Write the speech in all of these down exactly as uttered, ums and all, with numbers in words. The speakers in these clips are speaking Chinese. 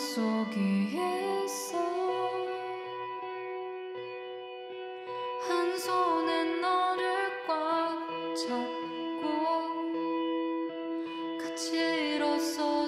속이있어 한 손에 너를 꽉 잡고 같이 일어서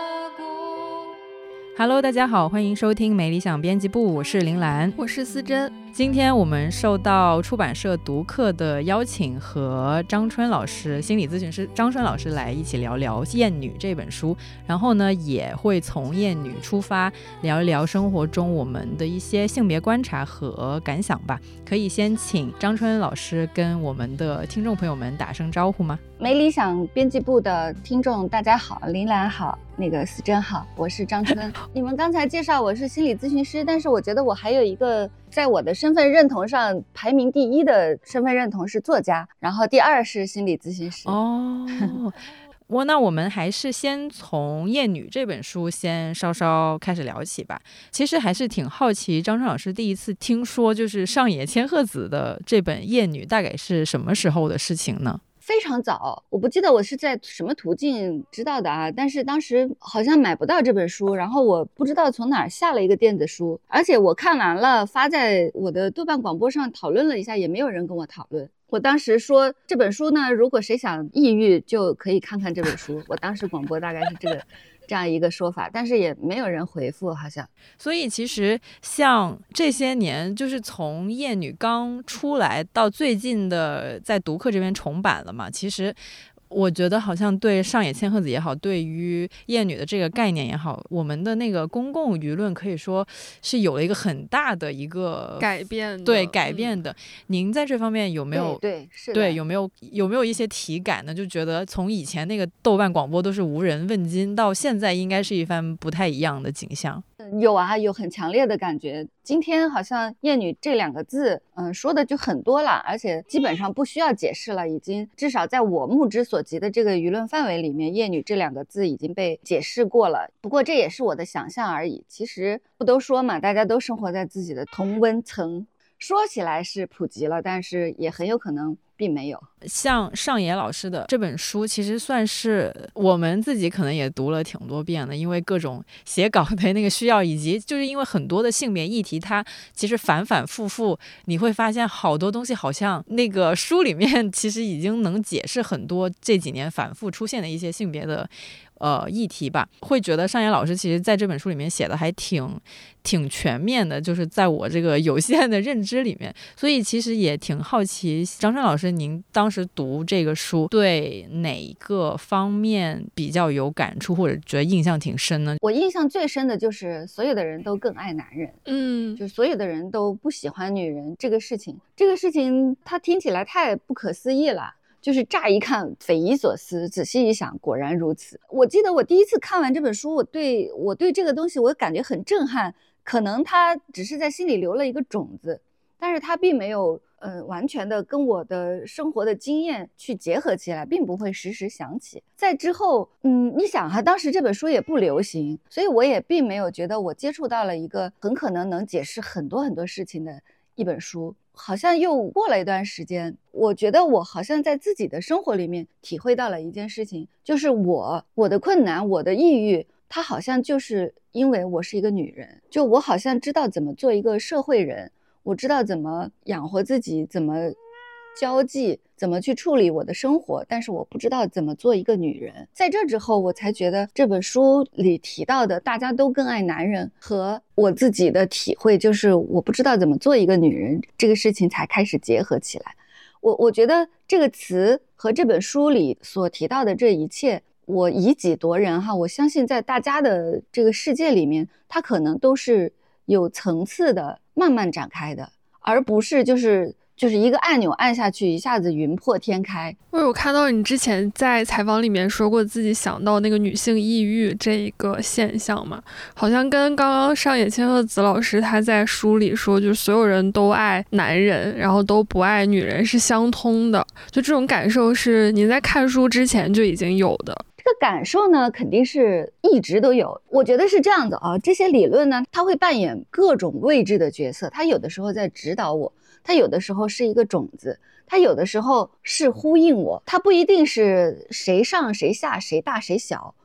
자고。 Hello， 大家好，欢迎收听没理想编辑部，我是林兰， 我是思珍。 今天我们受到出版社读客的邀请，和张春老师，心理咨询师张春老师来一起聊聊《厌女》这本书，然后呢，也会从厌女出发，聊一聊生活中我们的一些性别观察和感想吧。可以先请张春老师跟我们的听众朋友们打声招呼吗？ 没理想编辑部的听众大家好，林兰好，那个思珍好，我是张春。你们刚才介绍我是心理咨询师，但是我觉得我还有一个在我的身份认同上排名第一的身份认同是作家，然后第二是心理咨询师。 哦，我那我们还是先从《厌女》这本书先稍稍开始聊起吧。其实还是挺好奇，张春老师第一次听说就是上野千鹤子的这本《厌女》大概是什么时候的事情呢？ 非常早，我不记得我是在什么途径知道的啊，但是当时好像买不到这本书，然后我不知道从哪儿下了一个电子书，而且我看完了发在我的豆瓣广播上讨论了一下，也没有人跟我讨论。我当时说这本书呢，如果谁想抑郁就可以看看这本书，我当时广播大概是这个这样一个说法，但是也没有人回复好像。 所以其实像这些年，就是从《厌女》刚出来到最近的在读客这边重版了嘛，其实我觉得好像对上野千鹤子也好，对于厌女的这个概念也好，我们的那个公共舆论可以说是有了一个很大的一个改变的， 对改变的、嗯、您在这方面有没有对对是的对有没有有没有一些体感呢？就觉得从以前那个豆瓣广播都是无人问津，到现在应该是一番不太一样的景象。 有啊，有很强烈的感觉。今天好像厌女这两个字嗯，说的就很多了，而且基本上不需要解释了，已经至少在我目之所及的这个舆论范围里面，厌女这两个字已经被解释过了。不过这也是我的想象而已，其实不都说嘛，大家都生活在自己的同温层，说起来是普及了，但是也很有可能并没有。 像上野老师的这本书其实算是我们自己可能也读了挺多遍的，因为各种写稿的那个需要，以及就是因为很多的性别议题它其实反反复复，你会发现好多东西好像那个书里面其实已经能解释很多这几年反复出现的一些性别的呃议题吧。会觉得上野老师其实在这本书里面写的还挺挺全面的，就是在我这个有限的认知里面，所以其实也挺好奇张春老师您当时读这个书对哪个方面比较有感触，或者觉得印象挺深呢？ 我印象最深的就是所有的人都更爱男人， 嗯， 就所有的人都不喜欢女人这个事情，这个事情它听起来太不可思议了，就是乍一看匪夷所思，仔细一想果然如此。我记得我第一次看完这本书，我对我对这个东西我感觉很震撼，可能它只是在心里留了一个种子，但是它并没有呃完全的跟我的生活的经验去结合起来，并不会时时想起。在之后嗯，你想哈，当时这本书也不流行，所以我也并没有觉得我接触到了一个很可能能解释很多很多事情的一本书。好像又过了一段时间，我觉得我好像在自己的生活里面体会到了一件事情，就是我我的困难，我的抑郁，它好像就是因为我是一个女人，就我好像知道怎么做一个社会人，我知道怎么养活自己，怎么交际，怎么去处理我的生活，但是我不知道怎么做一个女人。在这之后我才觉得这本书里提到的大家都更爱男人和我自己的体会，就是我不知道怎么做一个女人这个事情才开始结合起来。我我觉得这个词和这本书里所提到的这一切，我以己夺人哈，我相信在大家的这个世界里面，它可能都是有层次的慢慢展开的，而不是就是就是一个按钮按下去一下子云破天开。 我有看到你之前在采访里面说过自己想到那个女性抑郁这一个现象嘛，好像跟刚刚上野千鹤子老师他在书里说就是所有人都爱男人然后都不爱女人是相通的，就这种感受是你在看书之前就已经有的。 这个感受呢肯定是一直都有，我觉得是这样的啊，这些理论呢它会扮演各种位置的角色，它有的时候在指导我，它有的时候是一个种子，它有的时候是呼应我，它不一定是谁上谁下谁大谁小，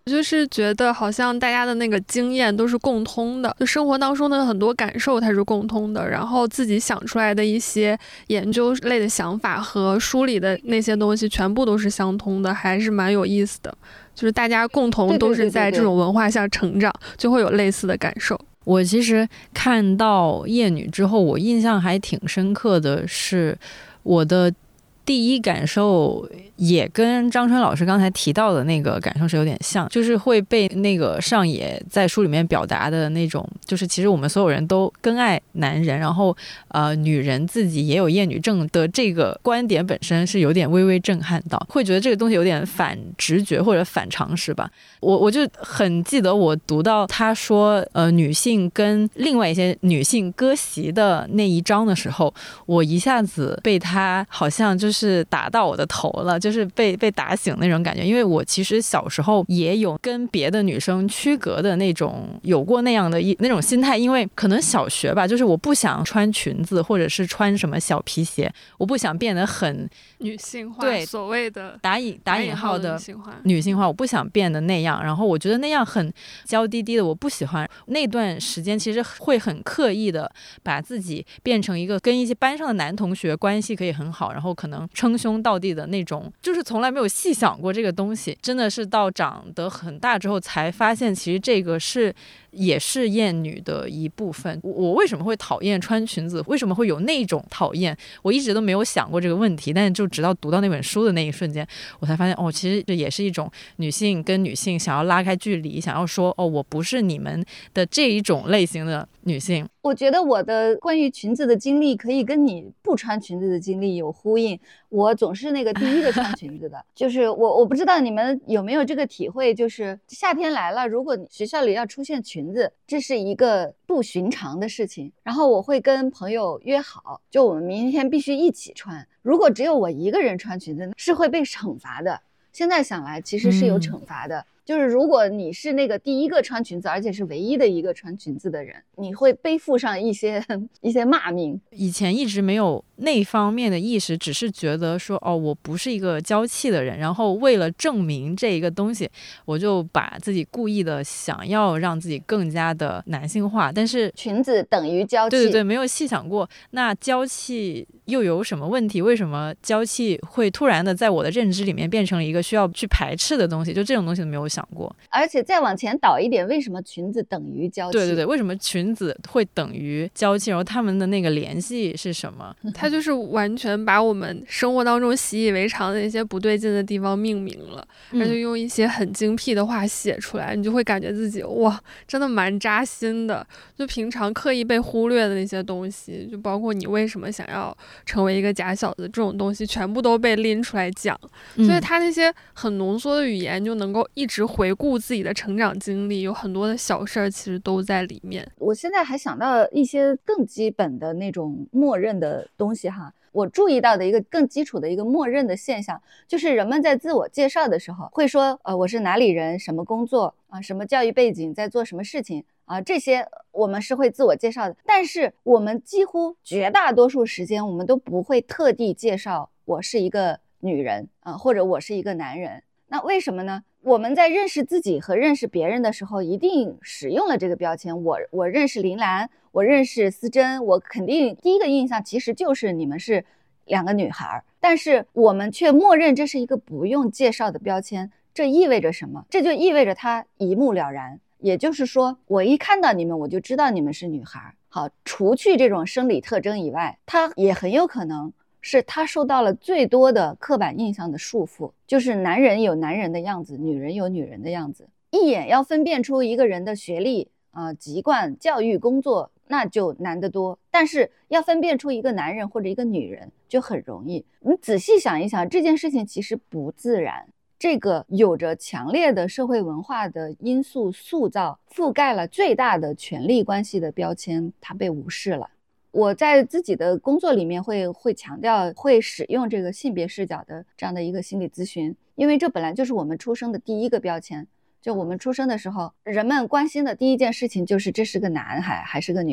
就是觉得好像大家的那个经验都是共通的，就生活当中的很多感受它是共通的，然后自己想出来的一些研究类的想法和书里的那些东西全部都是相通的，还是蛮有意思的。就是大家共同都是在这种文化下成长，就会有类似的感受。 我其实看到《夜女》之后，我印象还挺深刻的是，我的第一感受也跟张川老师刚才提到的那个感受是有点像，就是会被那个上野在书里面表达的那种，就是其实我们所有人都更爱男人，然后呃女人自己也有厌女症的这个观点本身是有点微微震撼到，会觉得这个东西有点反直觉或者反常识吧。我我就很记得我读到他说呃女性跟另外一些女性割席的那一章的时候，我一下子被他好像就是打到我的头了，就是被被打醒那种感觉。因为我其实小时候也有跟别的女生区隔的那种，有过那样的一那种心态，因为可能小学吧，就是我不想穿裙子或者是穿什么小皮鞋，我不想变得很女性化， 对， 所谓的打引打引号的女性化， 女性化，我不想变得那样。然后我觉得那样很娇滴滴的，我不喜欢。那段时间其实会很刻意的把自己变成一个跟一些班上的男同学关系可以很好，然后可能称兄道弟的那种，就是从来没有细想过这个东西，真的是到长得很大之后才发现，其实这个是也是厌女的一部分。我为什么会讨厌穿裙子？为什么会有那种讨厌？我一直都没有想过这个问题，但是就直到读到那本书的那一瞬间，我才发现，哦，其实这也是一种女性跟女性想要拉开距离，想要说，哦，我不是你们的这一种类型的女性。 我觉得我的关于裙子的经历可以跟你不穿裙子的经历有呼应。我总是那个第一个穿裙子的，就是我我不知道你们有没有这个体会，就是夏天来了，如果你学校里要出现裙子，这是一个不寻常的事情。然后我会跟朋友约好，就我们明天必须一起穿。如果只有我一个人穿裙子，是会被惩罚的。现在想来，其实是有惩罚的。嗯，就是如果你是那个第一个穿裙子，而且是唯一的一个穿裙子的人，你会背负上一些一些骂名。 以前一直没有那方面的意识，只是觉得说，哦，我不是一个娇气的人，然后为了证明这一个东西，我就把自己故意的想要让自己更加的男性化。但是裙子等于娇气， 对对对，没有细想过那娇气又有什么问题？为什么娇气会突然的在我的认知里面变成了一个需要去排斥的东西？就这种东西都没有想过。 而且再往前倒一点，为什么裙子等于娇气？ 对对对，为什么裙子会等于娇气？然后他们的那个联系是什么？ 它就是完全把我们生活当中习以为常的一些不对劲的地方命名了， 嗯、 而且用一些很精辟的话写出来，你就会感觉自己哇，真的蛮扎心的。就平常刻意被忽略的那些东西，就包括你为什么想要成为一个假小子这种东西，全部都被拎出来讲。 嗯、 所以他那些很浓缩的语言就能够一直回顾自己的成长经历，有很多的小事儿其实都在里面。 我现在还想到一些更基本的那种默认的东西哈。我注意到的一个更基础的一个默认的现象，就是人们在自我介绍的时候会说，呃，我是哪里人，什么工作啊，什么教育背景，在做什么事情啊，这些我们是会自我介绍的。但是我们几乎绝大多数时间，我们都不会特地介绍我是一个女人啊，或者我是一个男人。那为什么呢？我们在认识自己和认识别人的时候，一定使用了这个标签。我我认识林兰，我认识思珍，我肯定第一个印象其实就是你们是两个女孩，但是我们却默认这是一个不用介绍的标签。这意味着什么？这就意味着它一目了然。也就是说，我一看到你们，我就知道你们是女孩。好，除去这种生理特征以外，它也很有可能是他受到了最多的刻板印象的束缚，就是男人有男人的样子，女人有女人的样子。一眼要分辨出一个人的学历啊、呃、籍贯、教育、工作，那就难得多。但是要分辨出一个男人或者一个女人就很容易。你仔细想一想，这件事情其实不自然。这个有着强烈的社会文化的因素塑造，覆盖了最大的权力关系的标签，它被无视了。我在自己的工作里面会会强调，会使用这个性别视角的这样的一个心理咨询，因为这本来就是我们出生的第一个标签。就我们出生的时候，人们关心的第一件事情就是这是个男孩还是个女孩，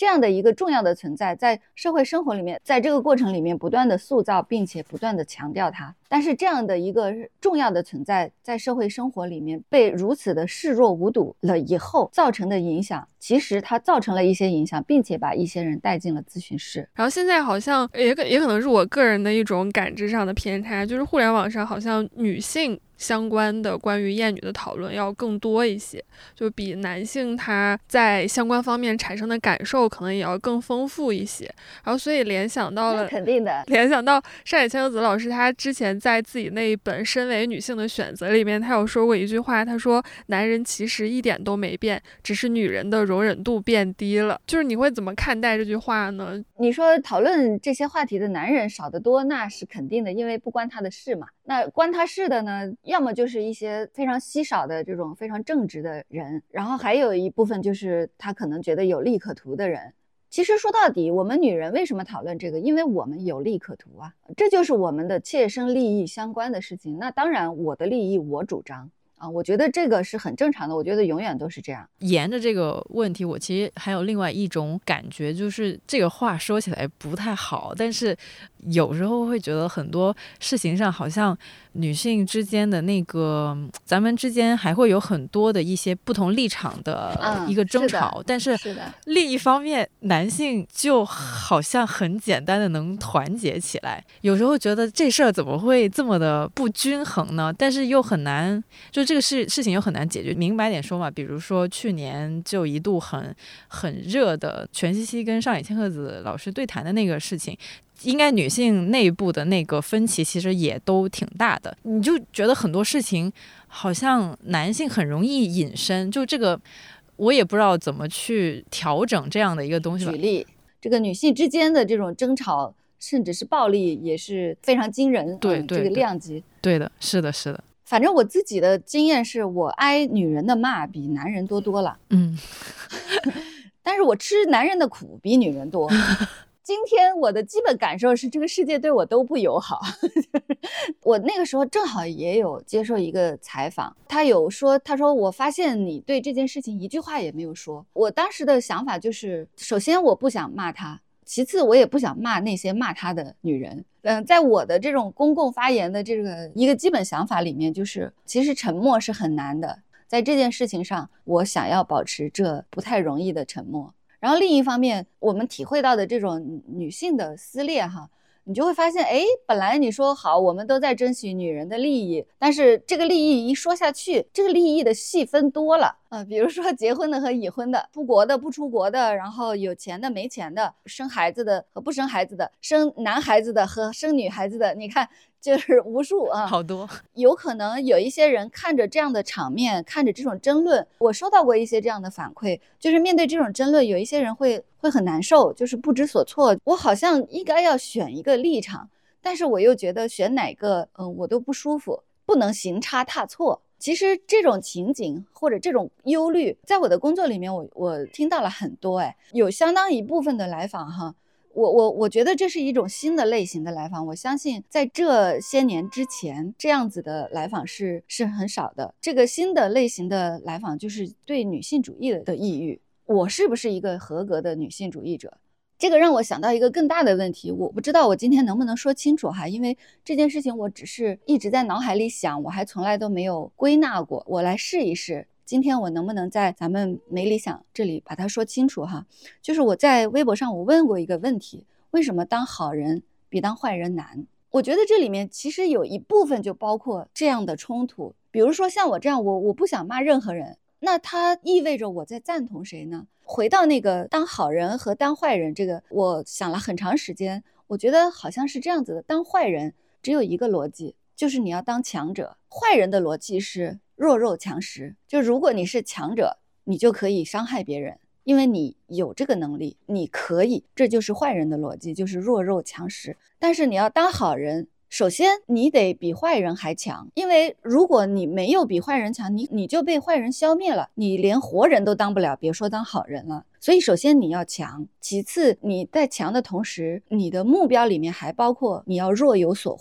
这样的一个重要的存在，在社会生活里面，在这个过程里面不断的塑造，并且不断的强调它。但是这样的一个重要的存在，在社会生活里面被如此的视若无睹了以后，造成的影响，其实它造成了一些影响，并且把一些人带进了咨询室。 然后现在好像也可也可能是我个人的一种感知上的偏差，就是互联网上好像女性相关的关于厌女的讨论要更多一些，就比男性他在相关方面产生的感受可能也要更丰富一些。然后所以联想到了， 肯定的， 联想到上野千鹤子老师他之前在自己那一本《身为女性的选择》里面，他有说过一句话，他说男人其实一点都没变，只是女人的容忍度变低了。就是你会怎么看待这句话呢？ 你说讨论这些话题的男人少得多，那是肯定的，因为不关他的事嘛。那关他事的呢，要么就是一些非常稀少的这种非常正直的人，然后还有一部分就是他可能觉得有利可图的人。其实说到底，我们女人为什么讨论这个？因为我们有利可图啊，这就是我们的切身利益相关的事情。那当然我的利益我主张啊，我觉得这个是很正常的，我觉得永远都是这样。 沿着这个问题，我其实还有另外一种感觉，就是这个话说起来不太好，但是有时候会觉得很多事情上好像女性之间的那个，咱们之间还会有很多的一些不同立场的一个争吵， 嗯、 但是另一方面男性就好像很简单的能团结起来，有时候觉得这事儿怎么会这么的不均衡呢？但是又很难，就这个事事情又很难解决。明白点说嘛，比如说去年就一度很很热的全西西跟上野千鹤子老师对谈的那个事情，应该女性内部的那个分歧其实也都挺大的，你就觉得很多事情好像男性很容易隐身，就这个我也不知道怎么去调整这样的一个东西吧。 举例，这个女性之间的这种争吵甚至是暴力也是非常惊人， 对、 嗯、 对这个量级。 对的，是的是的。 反正我自己的经验是，我挨女人的骂比男人多多了， 嗯， 但是我吃男人的苦比女人多。今天我的基本感受是，这个世界对我都不友好。我那个时候正好也有接受一个采访，他有说，他说我发现你对这件事情一句话也没有说。我当时的想法就是，首先我不想骂他，其次我也不想骂那些骂他的女人。嗯，在我的这种公共发言的这个一个基本想法里面，就是其实沉默是很难的，在这件事情上，我想要保持这不太容易的沉默。然后另一方面，我们体会到的这种女性的撕裂哈，你就会发现，哎，本来你说好我们都在争取女人的利益，但是这个利益一说下去，这个利益的细分多了啊、呃，比如说结婚的和已婚的，出国的不出国的，然后有钱的没钱的，生孩子的和不生孩子的，生男孩子的和生女孩子的，你看就是无数啊， 好多。 有可能有一些人看着这样的场面，看着这种争论，我收到过一些这样的反馈，就是面对这种争论，有一些人会会很难受，就是不知所措。我好像应该要选一个立场，但是我又觉得选哪个，嗯、呃，我都不舒服，不能行差踏错。其实这种情景或者这种忧虑，在我的工作里面我，我我听到了很多，哎，有相当一部分的来访哈。我我我觉得这是一种新的类型的来访，我相信在这些年之前，这样子的来访是是很少的。这个新的类型的来访就是对女性主义的抑郁，我是不是一个合格的女性主义者？这个让我想到一个更大的问题，我不知道我今天能不能说清楚哈，因为这件事情我只是一直在脑海里想，我还从来都没有归纳过，我来试一试。今天我能不能在咱们没理想这里把它说清楚哈？就是我在微博上我问过一个问题，为什么当好人比当坏人难？我觉得这里面其实有一部分就包括这样的冲突，比如说像我这样，我我不想骂任何人，那它意味着我在赞同谁呢？回到那个当好人和当坏人这个，我想了很长时间，我觉得好像是这样子的，当坏人只有一个逻辑，就是你要当强者，坏人的逻辑是弱肉强食，就如果你是强者，你就可以伤害别人，因为你有这个能力，你可以，这就是坏人的逻辑，就是弱肉强食。但是你要当好人，首先你得比坏人还强，因为如果你没有比坏人强，你你就被坏人消灭了，你连活人都当不了，别说当好人了。所以首先你要强，其次你在强的同时，你的目标里面还包括你要若有所护，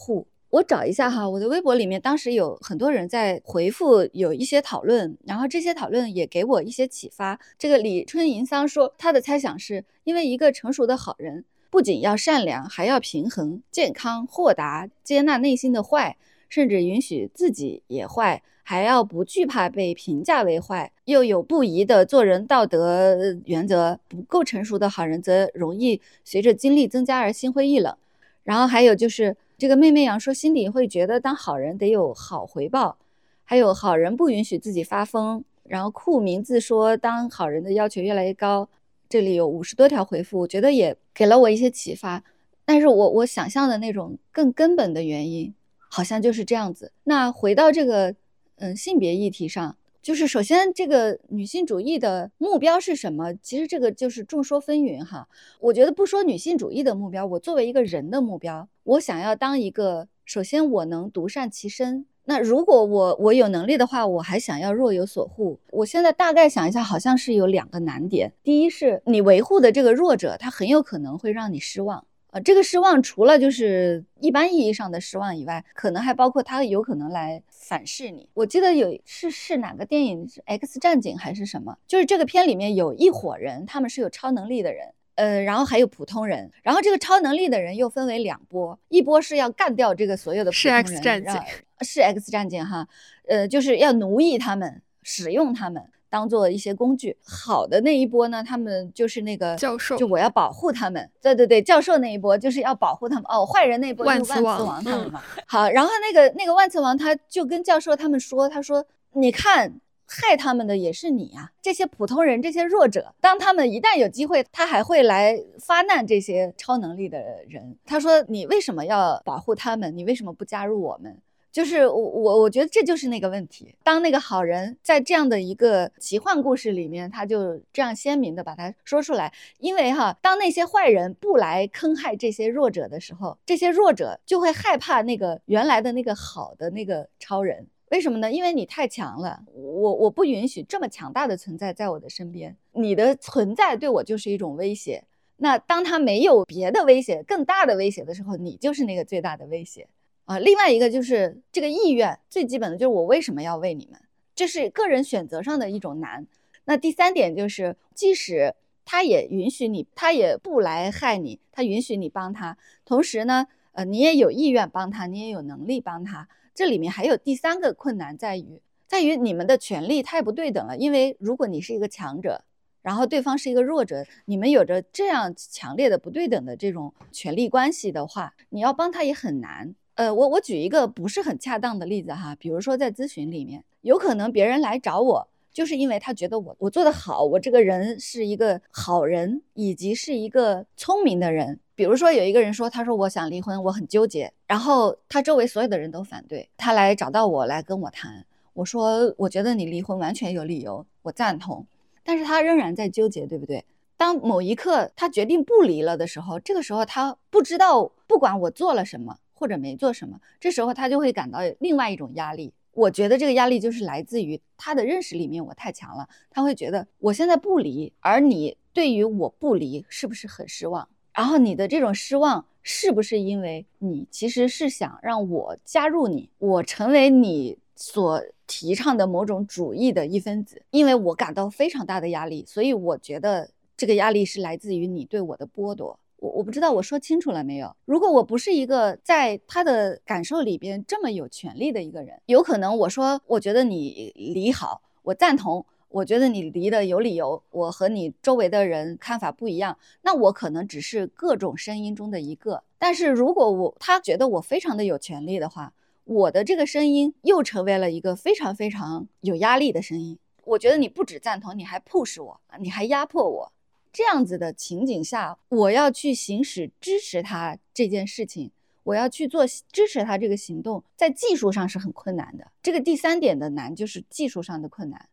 我找一下哈，我的微博里面当时有很多人在回复，有一些讨论，然后这些讨论也给我一些启发。这个李春银桑说，他的猜想是因为一个成熟的好人不仅要善良，还要平衡、健康、豁达，接纳内心的坏，甚至允许自己也坏，还要不惧怕被评价为坏，又有不移的做人道德原则。不够成熟的好人则容易随着经历增加而心灰意冷。然后还有就是这个妹妹羊说，心里会觉得当好人得有好回报，还有好人不允许自己发疯。然后酷名字说，当好人的要求越来越高。这里有五十多条回复，我觉得也给了我一些启发。但是我我想象的那种更根本的原因好像就是这样子。那回到这个嗯性别议题上，就是首先这个女性主义的目标是什么？其实这个就是众说纷纭哈。我觉得不说女性主义的目标，我作为一个人的目标，我想要当一个，首先我能独善其身。那如果我我有能力的话，我还想要若有所护。我现在大概想一下，好像是有两个难点。第一是你维护的这个弱者，他很有可能会让你失望。呃，这个失望除了就是一般意义上的失望以外，可能还包括他有可能来反噬你。我记得有是是哪个电影，是 X 战警还是什么，就是这个片里面有一伙人，他们是有超能力的人，呃，然后还有普通人，然后这个超能力的人又分为两波，一波是要干掉这个所有的普通人， 是 X 战警， 是 X 战警哈，呃，就是要奴役他们，使用他们当做一些工具。好的那一波呢，他们就是那个教授， 就我要保护他们。对对对，教授那一波就是要保护他们。哦，坏人那一波就是万磁王他们嘛。嗯、好，然后那个那个万磁王他就跟教授他们说，他说你看。害他们的也是你啊，这些普通人，这些弱者，当他们一旦有机会，他还会来发难这些超能力的人。他说你为什么要保护他们？你为什么不加入我们？就是我我我觉得这就是那个问题。当那个好人在这样的一个奇幻故事里面，他就这样鲜明的把它说出来。因为哈，当那些坏人不来坑害这些弱者的时候，这些弱者就会害怕那个原来的那个好的那个超人。为什么呢？因为你太强了，我我不允许这么强大的存在在我的身边，你的存在对我就是一种威胁。那当他没有别的威胁，更大的威胁的时候，你就是那个最大的威胁啊。另外一个就是这个意愿，最基本的就是我为什么要为你们，这是个人选择上的一种难。那第三点就是，即使他也允许你，他也不来害你，他允许你帮他，同时呢，呃，你也有意愿帮他，你也有能力帮他。这里面还有第三个困难在于，在于你们的权利太不对等了。因为如果你是一个强者，然后对方是一个弱者，你们有着这样强烈的不对等的这种权利关系的话，你要帮他也很难。呃，我我举一个不是很恰当的例子哈，比如说在咨询里面，有可能别人来找我，就是因为他觉得我我做得好，我这个人是一个好人，以及是一个聪明的人。比如说有一个人说，他说我想离婚，我很纠结，然后他周围所有的人都反对，他来找到我来跟我谈，我说我觉得你离婚完全有理由，我赞同，但是他仍然在纠结，对不对？当某一刻他决定不离了的时候，这个时候他不知道，不管我做了什么或者没做什么，这时候他就会感到另外一种压力。我觉得这个压力就是来自于他的认识里面我太强了，他会觉得我现在不离，而你对于我不离是不是很失望？然后你的这种失望是不是因为你其实是想让我加入你，我成为你所提倡的某种主义的一分子？因为我感到非常大的压力，所以我觉得这个压力是来自于你对我的剥夺。我我不知道我说清楚了没有？如果我不是一个在他的感受里边这么有权利的一个人，有可能我说我觉得你离好，我赞同，我觉得你离的有理由，我和你周围的人看法不一样，那我可能只是各种声音中的一个。但是如果我他觉得我非常的有权利的话，我的这个声音又成为了一个非常非常有压力的声音。我觉得你不只赞同，你还 push 我，你还压迫我。这样子的情景下，我要去行使支持他这件事情，我要去做支持他这个行动，在技术上是很困难的。这个第三点的难就是技术上的困难。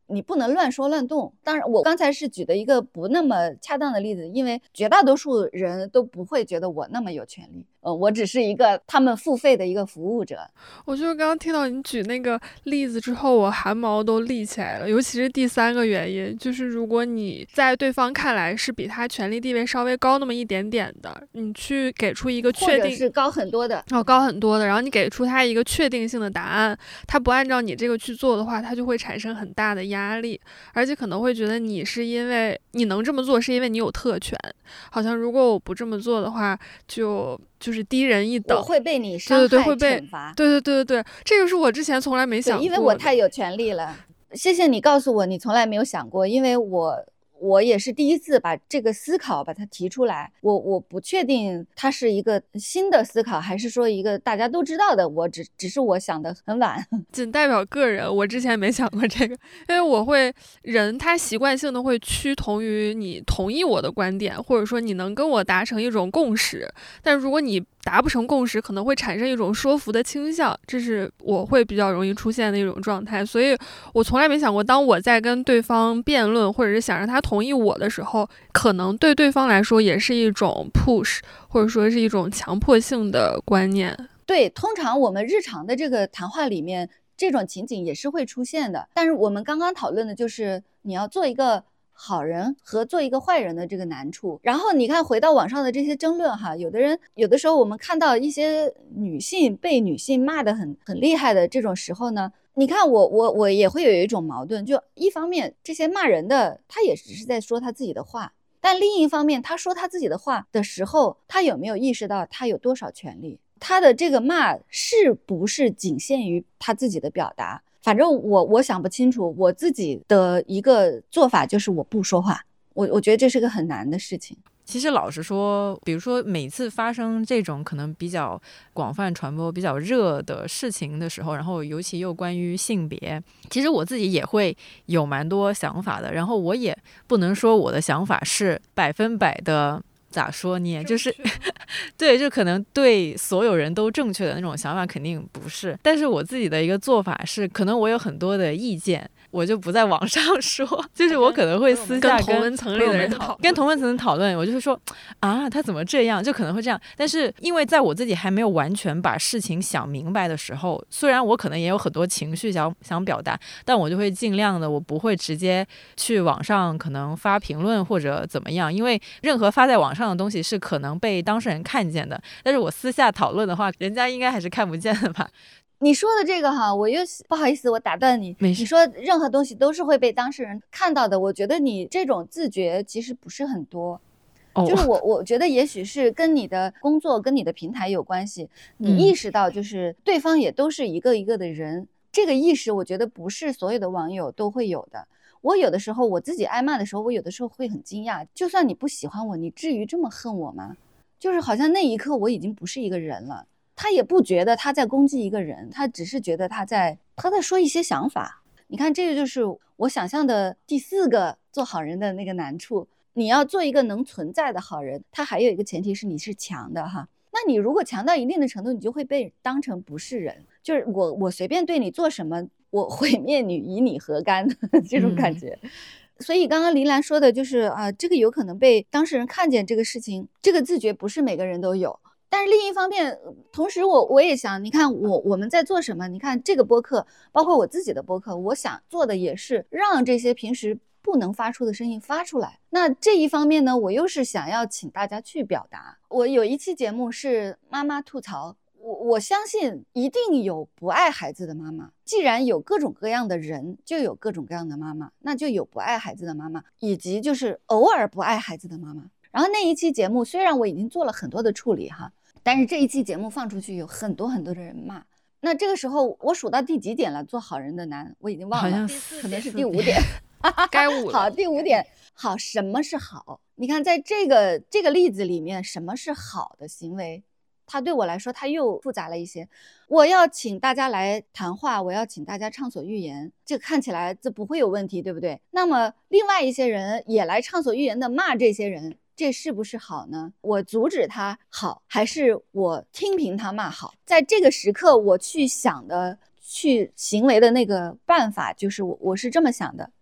你不能乱说乱动。当然我刚才是举的一个不那么恰当的例子，因为绝大多数人都不会觉得我那么有权利，呃，我只是一个他们付费的一个服务者。 我就是刚刚听到你举那个例子之后，我汗毛都立起来了，尤其是第三个原因，就是如果你在对方看来是比他权力地位稍微高那么一点点的，你去给出一个确定， 或者是高很多的， 哦，高很多的，然后你给出他一个确定性的答案，他不按照你这个去做的话，他就会产生很大的压力，而且可能会觉得你是因为你能这么做是因为你有特权，好像如果我不这么做的话就就是低人一等， 我会被你伤害对对对会被惩罚， 对对对对对，这个是我之前从来没想过的， 因为我太有权利了。谢谢你告诉我你从来没有想过，因为我我也是第一次把这个思考把它提出来，我我不确定它是一个新的思考，还是说一个大家都知道的，我只只是我想的很晚。 仅代表个人，我之前没想过这个，因为我会人他习惯性的会趋同于你同意我的观点，或者说你能跟我达成一种共识，但如果你达不成共识，可能会产生一种说服的倾向，这是我会比较容易出现的一种状态。所以我从来没想过，当我在跟对方辩论，或者是想让他同意我的时候，可能对对方来说也是一种 push， 或者说是一种强迫性的观念。 对，通常我们日常的这个谈话里面，这种情景也是会出现的。但是我们刚刚讨论的就是你要做一个好人和做一个坏人的这个难处。然后你看回到网上的这些争论哈，有的人有的时候我们看到一些女性被女性骂得很很厉害的这种时候呢，你看我我我也会有一种矛盾，就一方面这些骂人的他也只是在说他自己的话，但另一方面他说他自己的话的时候，他有没有意识到他有多少权利，他的这个骂是不是仅限于他自己的表达。反正我我想不清楚，我自己的一个做法就是我不说话，我我觉得这是个很难的事情。 其实老实说，比如说每次发生这种可能比较广泛传播比较热的事情的时候，然后尤其又关于性别，其实我自己也会有蛮多想法的，然后我也不能说我的想法是百分百的咋说呢，就是对，就可能对所有人都正确的那种想法肯定不是，但是我自己的一个做法是，可能我有很多的意见，我就不在网上说，就是我可能会私下跟同温层里的人讨跟同温层讨论，我就会说啊，他怎么这样，就可能会这样。但是因为在我自己还没有完全把事情想明白的时候，虽然我可能也有很多情绪想想表达，但我就会尽量的，我不会直接去网上可能发评论或者怎么样，因为任何发在网上的东西是可能被当事人看见的，但是我私下讨论的话，人家应该还是看不见的吧。 你说的这个哈，我又不好意思，我打断你。 没事。 你说任何东西都是会被当事人看到的，我觉得你这种自觉其实不是很多。哦、就是我我觉得也许是跟你的工作跟你的平台有关系，你意识到就是对方也都是一个一个的人，嗯、这个意识我觉得不是所有的网友都会有的。我有的时候我自己挨骂的时候，我有的时候会很惊讶，就算你不喜欢我，你至于这么恨我吗？就是好像那一刻我已经不是一个人了。他也不觉得他在攻击一个人，他只是觉得他在他在说一些想法。你看，这个就是我想象的第四个做好人的那个难处。你要做一个能存在的好人，他还有一个前提是你是强的哈。那你如果强到一定的程度，你就会被当成不是人，就是我我随便对你做什么，我毁灭你与你何干这种感觉。嗯、所以刚刚林兰说的就是啊，这个有可能被当事人看见这个事情，这个自觉不是每个人都有。但是另一方面，同时我我也想，你看我我们在做什么？你看这个播客，包括我自己的播客，我想做的也是让这些平时不能发出的声音发出来。那这一方面呢，我又是想要请大家去表达。我有一期节目是妈妈吐槽，我我相信一定有不爱孩子的妈妈。既然有各种各样的人，就有各种各样的妈妈，那就有不爱孩子的妈妈，以及就是偶尔不爱孩子的妈妈。然后那一期节目虽然我已经做了很多的处理哈，但是这一期节目放出去有很多很多的人骂。那这个时候我数到第几点了？做好人的难，我已经忘了，可能是第五点。 该五了。 好，第五点，好，什么是好？你看，在这个这个例子里面，什么是好的行为？它对我来说，它又复杂了一些。我要请大家来谈话，我要请大家畅所欲言，这看起来这不会有问题，对不对？那么另外一些人也来畅所欲言的骂这些人，这是不是好呢？我阻止他好，还是我听凭他骂好？在这个时刻，我去想的、去行为的那个办法，就是我我是这么想的。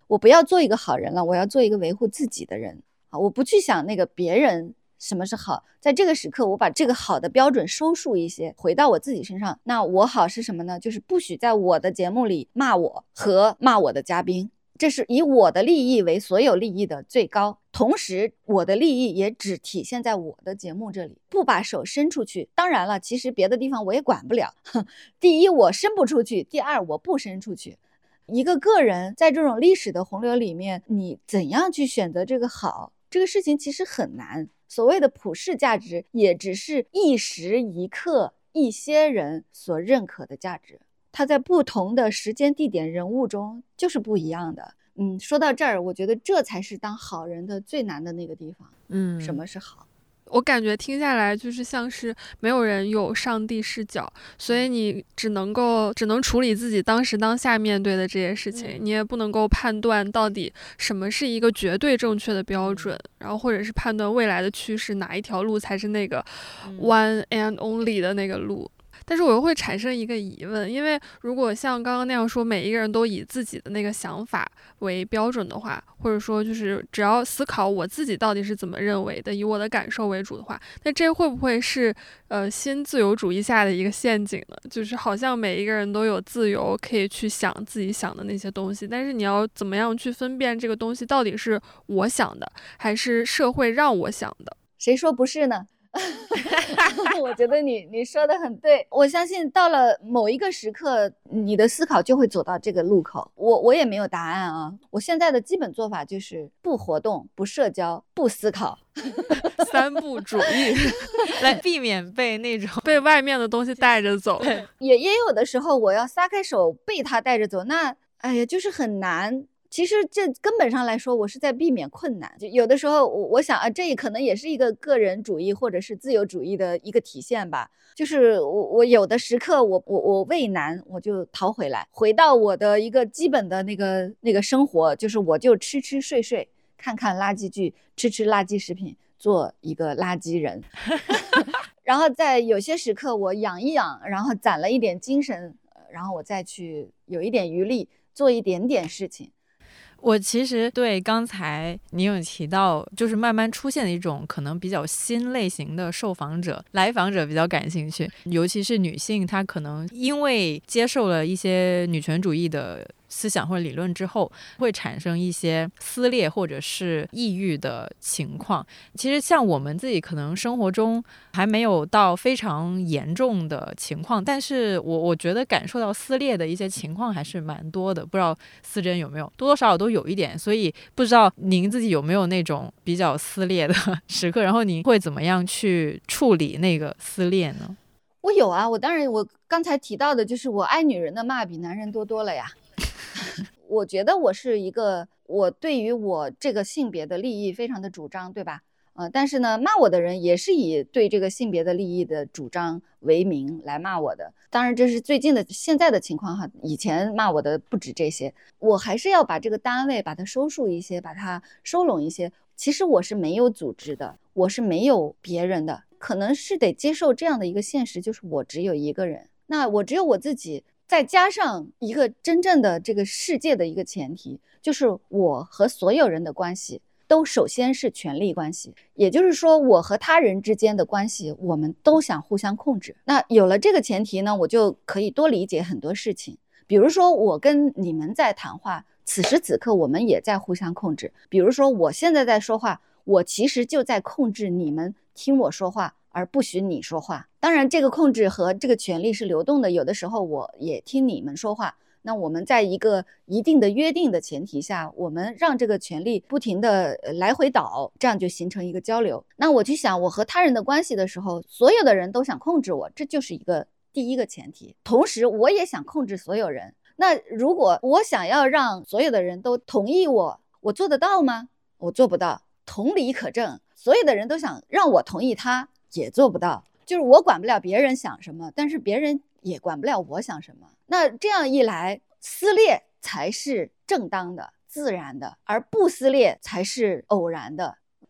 我不要做一个好人了，我要做一个维护自己的人啊！我不去想那个别人什么是好，在这个时刻我把这个好的标准收束一些，回到我自己身上。那我好是什么呢？就是不许在我的节目里骂我和骂我的嘉宾，这是以我的利益为所有利益的最高，同时我的利益也只体现在我的节目这里，不把手伸出去。当然了，其实别的地方我也管不了，第一我伸不出去，第二我不伸出去。一个个人在这种历史的洪流里面，你怎样去选择这个好，这个事情其实很难。所谓的普世价值也只是一时一刻一些人所认可的价值，它在不同的时间地点人物中就是不一样的。嗯，说到这儿，我觉得这才是当好人的最难的那个地方。 嗯， 什么是好？ 我感觉听下来就是像是没有人有上帝视角，所以你只能够只能处理自己当时当下面对的这些事情， 嗯、 你也不能够判断到底什么是一个绝对正确的标准，然后或者是判断未来的趋势哪一条路才是那个 one and only 的那个路。但是我又会产生一个疑问，因为如果像刚刚那样说每一个人都以自己的那个想法为标准的话，或者说就是只要思考我自己到底是怎么认为的，以我的感受为主的话，那这会不会是呃新自由主义下的一个陷阱呢？就是好像每一个人都有自由可以去想自己想的那些东西，但是你要怎么样去分辨这个东西到底是我想的还是社会让我想的？ 谁说不是呢？我觉得你你说的很对，我相信到了某一个时刻，你的思考就会走到这个路口。我我也没有答案啊，我现在的基本做法就是不活动、不社交、不思考， 三不主义， 来避免被那种被外面的东西带着走。 也也有的时候我要撒开手被他带着走，那哎呀就是很难。其实这根本上来说，我是在避免困难。就有的时候我我想啊，这可能也是一个个人主义或者是自由主义的一个体现吧。就是我我有的时刻我我我畏难，我就逃回来，回到我的一个基本的那个那个生活，就是我就吃吃睡睡，看看垃圾剧，吃吃垃圾食品，做一个垃圾人。然后在有些时刻我养一养，然后攒了一点精神，然后我再去有一点余力做一点点事情。 我其实对刚才你有提到就是慢慢出现的一种可能比较新类型的受访者来访者比较感兴趣，尤其是女性，她可能因为接受了一些女权主义的思想或者理论之后，会产生一些撕裂或者是抑郁的情况。其实像我们自己可能生活中还没有到非常严重的情况，但是我我觉得感受到撕裂的一些情况还是蛮多的，不知道思珍有没有，多多少少都有一点，所以不知道您自己有没有那种比较撕裂的时刻，然后您会怎么样去处理那个撕裂呢？ 我有啊，我当然我刚才提到的就是我爱女人的骂比男人多多了呀。我觉得我是一个，我对于我这个性别的利益非常的主张，对吧？呃，但是呢，骂我的人也是以对这个性别的利益的主张为名来骂我的。当然，这是最近的现在的情况哈，以前骂我的不止这些。我还是要把这个单位把它收束一些，把它收拢一些。其实我是没有组织的，我是没有别人的，可能是得接受这样的一个现实，就是我只有一个人，那我只有我自己。再加上一个真正的这个世界的一个前提，就是我和所有人的关系都首先是权力关系，也就是说我和他人之间的关系我们都想互相控制。那有了这个前提呢，我就可以多理解很多事情。比如说我跟你们在谈话，此时此刻我们也在互相控制。比如说我现在在说话，我其实就在控制你们听我说话，而不许你说话。当然这个控制和这个权利是流动的，有的时候我也听你们说话，那我们在一个一定的约定的前提下，我们让这个权利不停的来回倒，这样就形成一个交流。那我去想我和他人的关系的时候，所有的人都想控制我，这就是一个第一个前提。同时我也想控制所有人，那如果我想要让所有的人都同意我，我做得到吗？我做不到。同理可证，所有的人都想让我同意他，也做不到。就是我管不了别人想什么，但是别人也管不了我想什么。那这样一来，撕裂才是正当的、自然的，而不撕裂才是偶然的。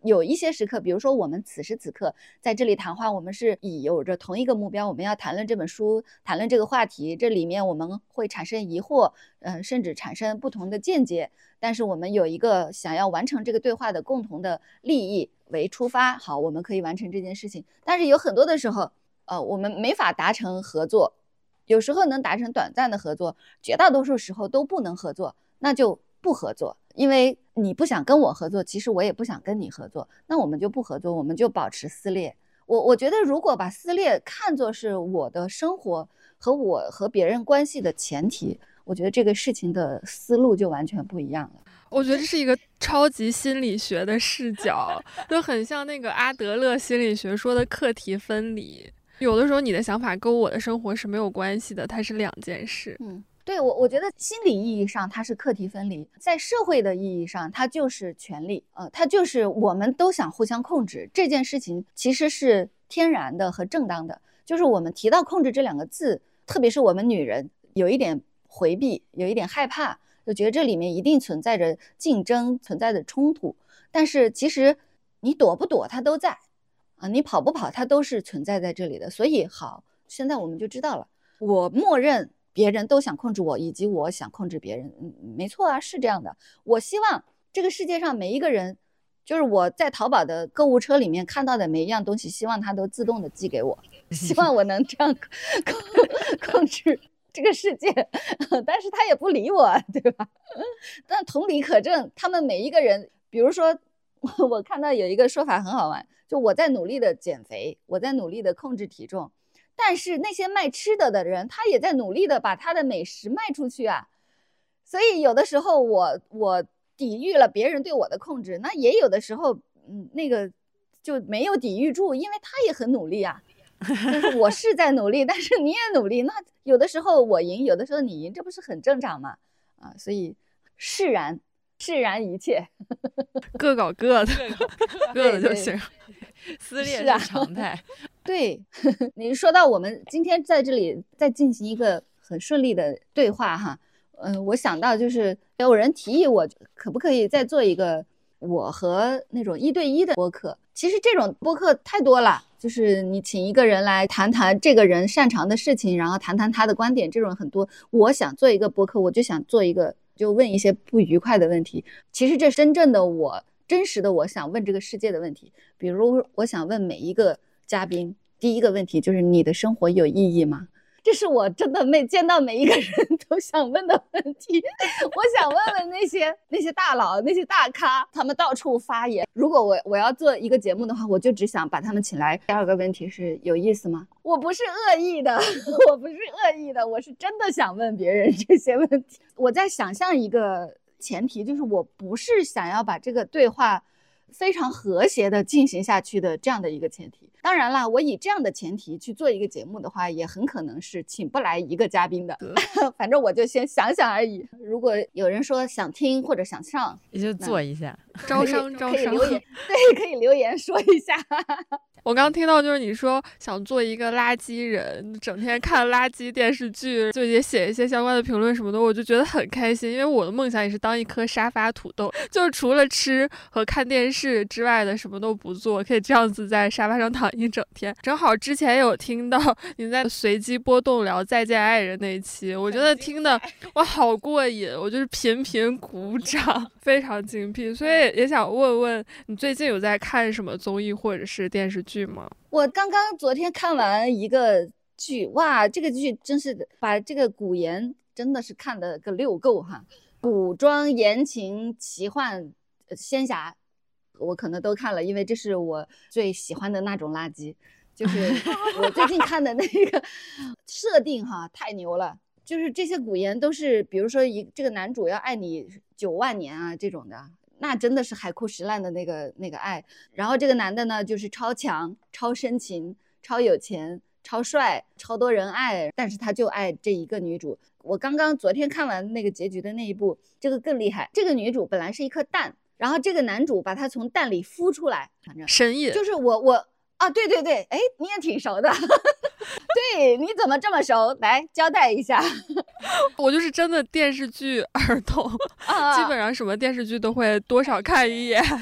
有一些时刻，比如说我们此时此刻在这里谈话，我们是以有着同一个目标，我们要谈论这本书，谈论这个话题，这里面我们会产生疑惑，呃，甚至产生不同的见解，但是我们有一个想要完成这个对话的共同的利益为出发，好，我们可以完成这件事情。但是有很多的时候，呃，我们没法达成合作，有时候能达成短暂的合作，绝大多数时候都不能合作，那就不合作。因为你不想跟我合作，其实我也不想跟你合作，那我们就不合作，我们就保持撕裂。我我觉得如果把撕裂看作是我的生活和我和别人关系的前提，我觉得这个事情的思路就完全不一样了。 我觉得这是一个超级心理学的视角，就很像那个阿德勒心理学说的课题分离。有的时候你的想法跟我的生活是没有关系的，它是两件事。 嗯，对，我我觉得心理意义上它是课题分离，在社会的意义上它就是权利，呃，它就是我们都想互相控制这件事情，其实是天然的和正当的。就是我们提到控制这两个字，特别是我们女人有一点回避，有一点害怕，就觉得这里面一定存在着竞争，存在着冲突。但是其实你躲不躲它都在啊，你跑不跑它都是存在在这里的。所以好，现在我们就知道了，我默认别人都想控制我，以及我想控制别人，嗯，没错啊，是这样的。我希望这个世界上每一个人，就是我在淘宝的购物车里面看到的每一样东西，希望它都自动的寄给我，希望我能这样控控制这个世界，但是他也不理我，对吧？但同理可证，他们每一个人，比如说我看到有一个说法很好玩，就我在努力的减肥，我在努力的控制体重，但是那些卖吃的的人，他也在努力的把他的美食卖出去啊。所以有的时候我我抵御了别人对我的控制，那也有的时候，嗯，那个就没有抵御住，因为他也很努力啊。就是我是在努力，但是你也努力，那有的时候我赢，有的时候你赢，这不是很正常吗？啊，所以释然，释然一切， 各搞各的，各的就行。 撕裂是常态。 对，你说到我们今天在这里再进行一个很顺利的对话哈，嗯、呃，我想到就是有人提议我可不可以再做一个我和那种一对一的播客。其实这种播客太多了，就是你请一个人来谈谈这个人擅长的事情，然后谈谈他的观点，这种很多。我想做一个播客，我就想做一个，就问一些不愉快的问题。其实这真正的我，真实的我想问这个世界的问题。比如我想问每一个嘉宾，第一个问题就是你的生活有意义吗？这是我真的没见到每一个人都想问的问题。我想问问那些那些大佬，那些大咖，他们到处发言。如果我我要做一个节目的话，我就只想把他们请来。第二个问题是有意思吗？我不是恶意的，我不是恶意的，我是真的想问别人这些问题。我在想象一个前提，就是我不是想要把这个对话非常和谐的进行下去的这样的一个前提。当然啦，我以这样的前提去做一个节目的话，也很可能是请不来一个嘉宾的。反正我就先想想而已。如果有人说想听或者想上， 也就做一下， 招商招商， 可以留言，对，可以留言说一下。 我刚听到就是你说想做一个垃圾人，整天看垃圾电视剧，就也写一些相关的评论什么的，我就觉得很开心。因为我的梦想也是当一颗沙发土豆，就是除了吃和看电视之外的什么都不做，可以这样子在沙发上躺一整天。正好之前有听到你在随机波动聊再见爱人那一期，我觉得听的我好过瘾，我就是频频鼓掌，非常精辟。所以也想问问你最近有在看什么综艺或者是电视剧吗？ 我刚刚昨天看完一个剧，哇，这个剧真是把这个古言真的是看得个溜够哈，古装言情奇幻仙侠我可能都看了，因为这是我最喜欢的那种垃圾。就是我最近看的那个设定哈，太牛了。就是这些古言都是，比如说一这个男主要爱你九万年啊这种的，那真的是海枯石烂的那个那个爱。然后这个男的呢，就是超强、超深情、超有钱、超帅、超多人爱，但是他就爱这一个女主。我刚刚昨天看完那个结局的那一部，这个更厉害。这个女主本来是一颗蛋，然后这个男主把她从蛋里孵出来，反正神隐。 就是我我啊，对对对，哎，你也挺熟的。对，你怎么这么熟？来交代一下。 我就是真的电视剧儿童，啊、基本上什么电视剧都会多少看一眼。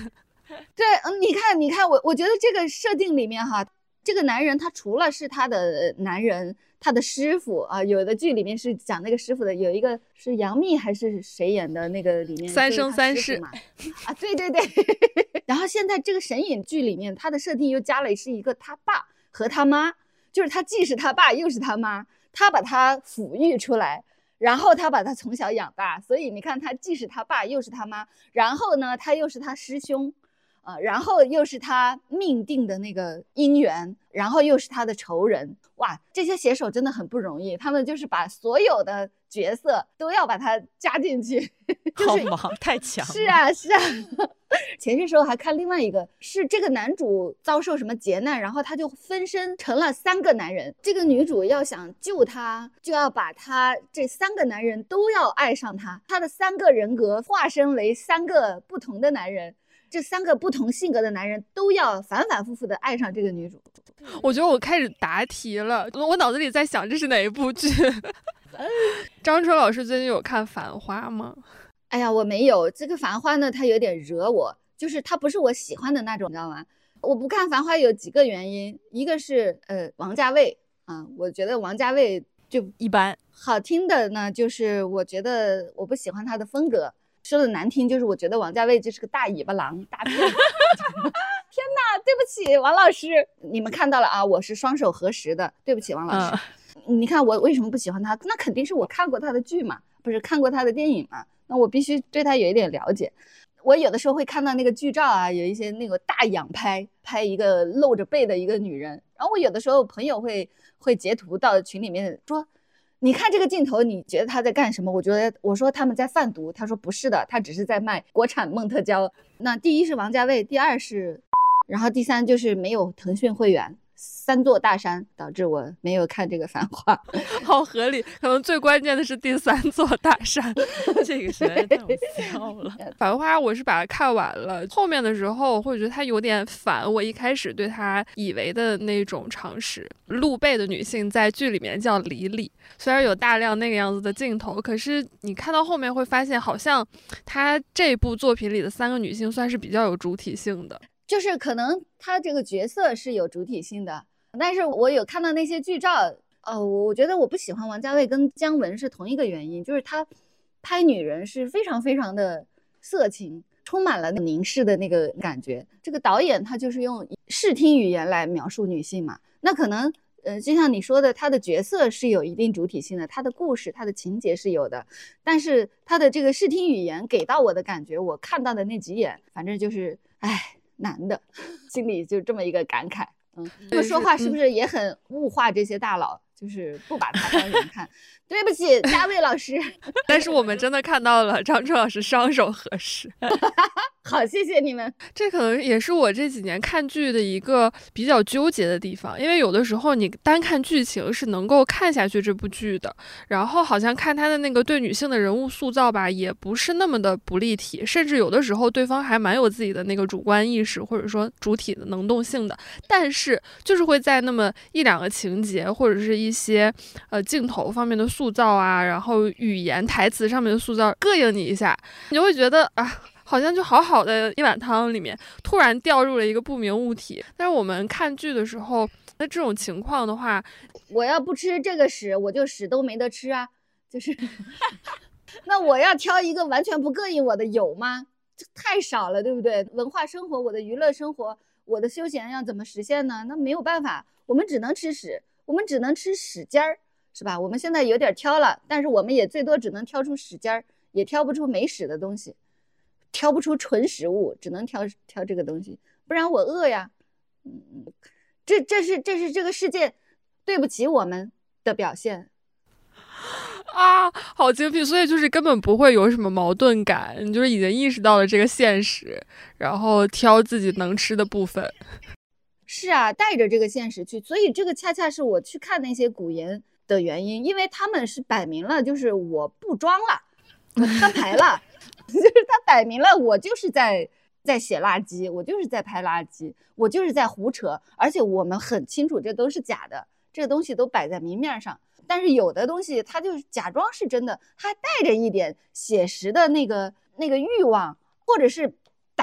对，嗯，你看，你看，我我觉得这个设定里面哈，这个男人他除了是他的男人，他的师傅啊，有的剧里面是讲那个师傅的，有一个是杨幂还是谁演的那个里面三生三世嘛，啊，对对对。然后现在这个神隐剧里面，他的设定又加了是一个他爸和他妈，就是他既是他爸又是他妈，他把他抚育出来。然后他把他从小养大，所以你看他既是他爸又是他妈，然后呢他又是他师兄，呃，然后又是他命定的那个姻缘，然后又是他的仇人。哇，这些写手真的很不容易，他们就是把所有的角色都要把它加进去。就是、 好忙，太强了。 是啊是啊。前些时候还看另外一个，是这个男主遭受什么劫难，然后他就分身成了三个男人。这个女主要想救他，就要把他这三个男人都要爱上他，他的三个人格化身为三个不同的男人，这三个不同性格的男人都要反反复复的爱上这个女主。 我觉得我开始答题了，我脑子里在想这是哪一部剧。张春老师最近有看《繁花》吗？ 哎呀，我没有。这个《繁花》呢，它有点惹我，就是它不是我喜欢的那种，你知道吗？我不看《繁花》有几个原因，一个是呃王家卫啊、嗯，我觉得王家卫就一般。好听的呢，就是我觉得我不喜欢他的风格。说的难听，就是我觉得王家卫就是个大尾巴狼，大骗子。天哪，对不起，王老师，你们看到了啊，我是双手合十的，对不起，王老师。嗯、你看我为什么不喜欢他？那肯定是我看过他的剧嘛，不是看过他的电影嘛，那我必须对他有一点了解。我有的时候会看到那个剧照啊，有一些那个大仰拍，拍一个露着背的一个女人，然后我有的时候朋友会会截图到群里面说，你看这个镜头，你觉得他在干什么？我觉得我说他们在贩毒，他说不是的，他只是在卖国产梦特娇。那第一是王家卫，第二是，然后第三就是没有腾讯会员，三座大山导致我没有看这个《繁花》。 好合理，可能最关键的是第三座大山。 这个实在太好笑了。 《繁花》我是把它看完了，后面的时候会觉得它有点反我一开始对它以为的那种常识。露背的女性在剧里面叫李李，虽然有大量那个样子的镜头，可是你看到后面会发现，好像她这部作品里的三个女性算是比较有主体性的。 就是可能她这个角色是有主体性的，但是我有看到那些剧照，呃，我觉得我不喜欢王家卫跟姜文是同一个原因，就是他拍女人是非常非常的色情，充满了凝视的那个感觉。这个导演他就是用视听语言来描述女性嘛，那可能呃，就像你说的，他的角色是有一定主体性的，他的故事他的情节是有的，但是他的这个视听语言给到我的感觉，我看到的那几眼反正就是哎男的，心里就这么一个感慨。嗯，这么说话是不是也很物化这些大佬？就是不把他当人看。对不起，嘉卫老师。 但是我们真的看到了张春老师双手合十。 好，谢谢你们。 这可能也是我这几年看剧的一个比较纠结的地方，因为有的时候你单看剧情是能够看下去这部剧的，然后好像看他的那个对女性的人物塑造吧，也不是那么的不立体，甚至有的时候对方还蛮有自己的那个主观意识或者说主体的能动性的，但是就是会在那么一两个情节或者是一些呃镜头方面的塑造啊，然后语言台词上面的塑造膈应你一下，你就会觉得啊，好像就好好的一碗汤里面突然掉入了一个不明物体。但是我们看剧的时候，那这种情况的话， 我要不吃这个屎，我就屎都没得吃啊，就是那我要挑一个完全不膈应我的有吗？这太少了，对不对？文化生活，我的娱乐生活，我的休闲要怎么实现呢？那没有办法，我们只能吃屎，我们只能吃屎尖儿，是吧？我们现在有点挑了，但是我们也最多只能挑出屎尖儿，也挑不出没屎的东西，挑不出纯食物，只能挑挑这个东西，不然我饿呀。嗯，这这是这是这个世界对不起我们的表现啊，好精辟！所以就是根本不会有什么矛盾感，你就是已经意识到了这个现实，然后挑自己能吃的部分。 是啊，带着这个现实去，所以这个恰恰是我去看那些古言的原因，因为他们是摆明了就是我不装了，我摊牌了，就是他摆明了我就是在在写垃圾，我就是在拍垃圾，我就是在胡扯，而且我们很清楚这都是假的，这个东西都摆在明面上。但是有的东西它就是假装是真的，它带着一点写实的那个那个欲望，或者是打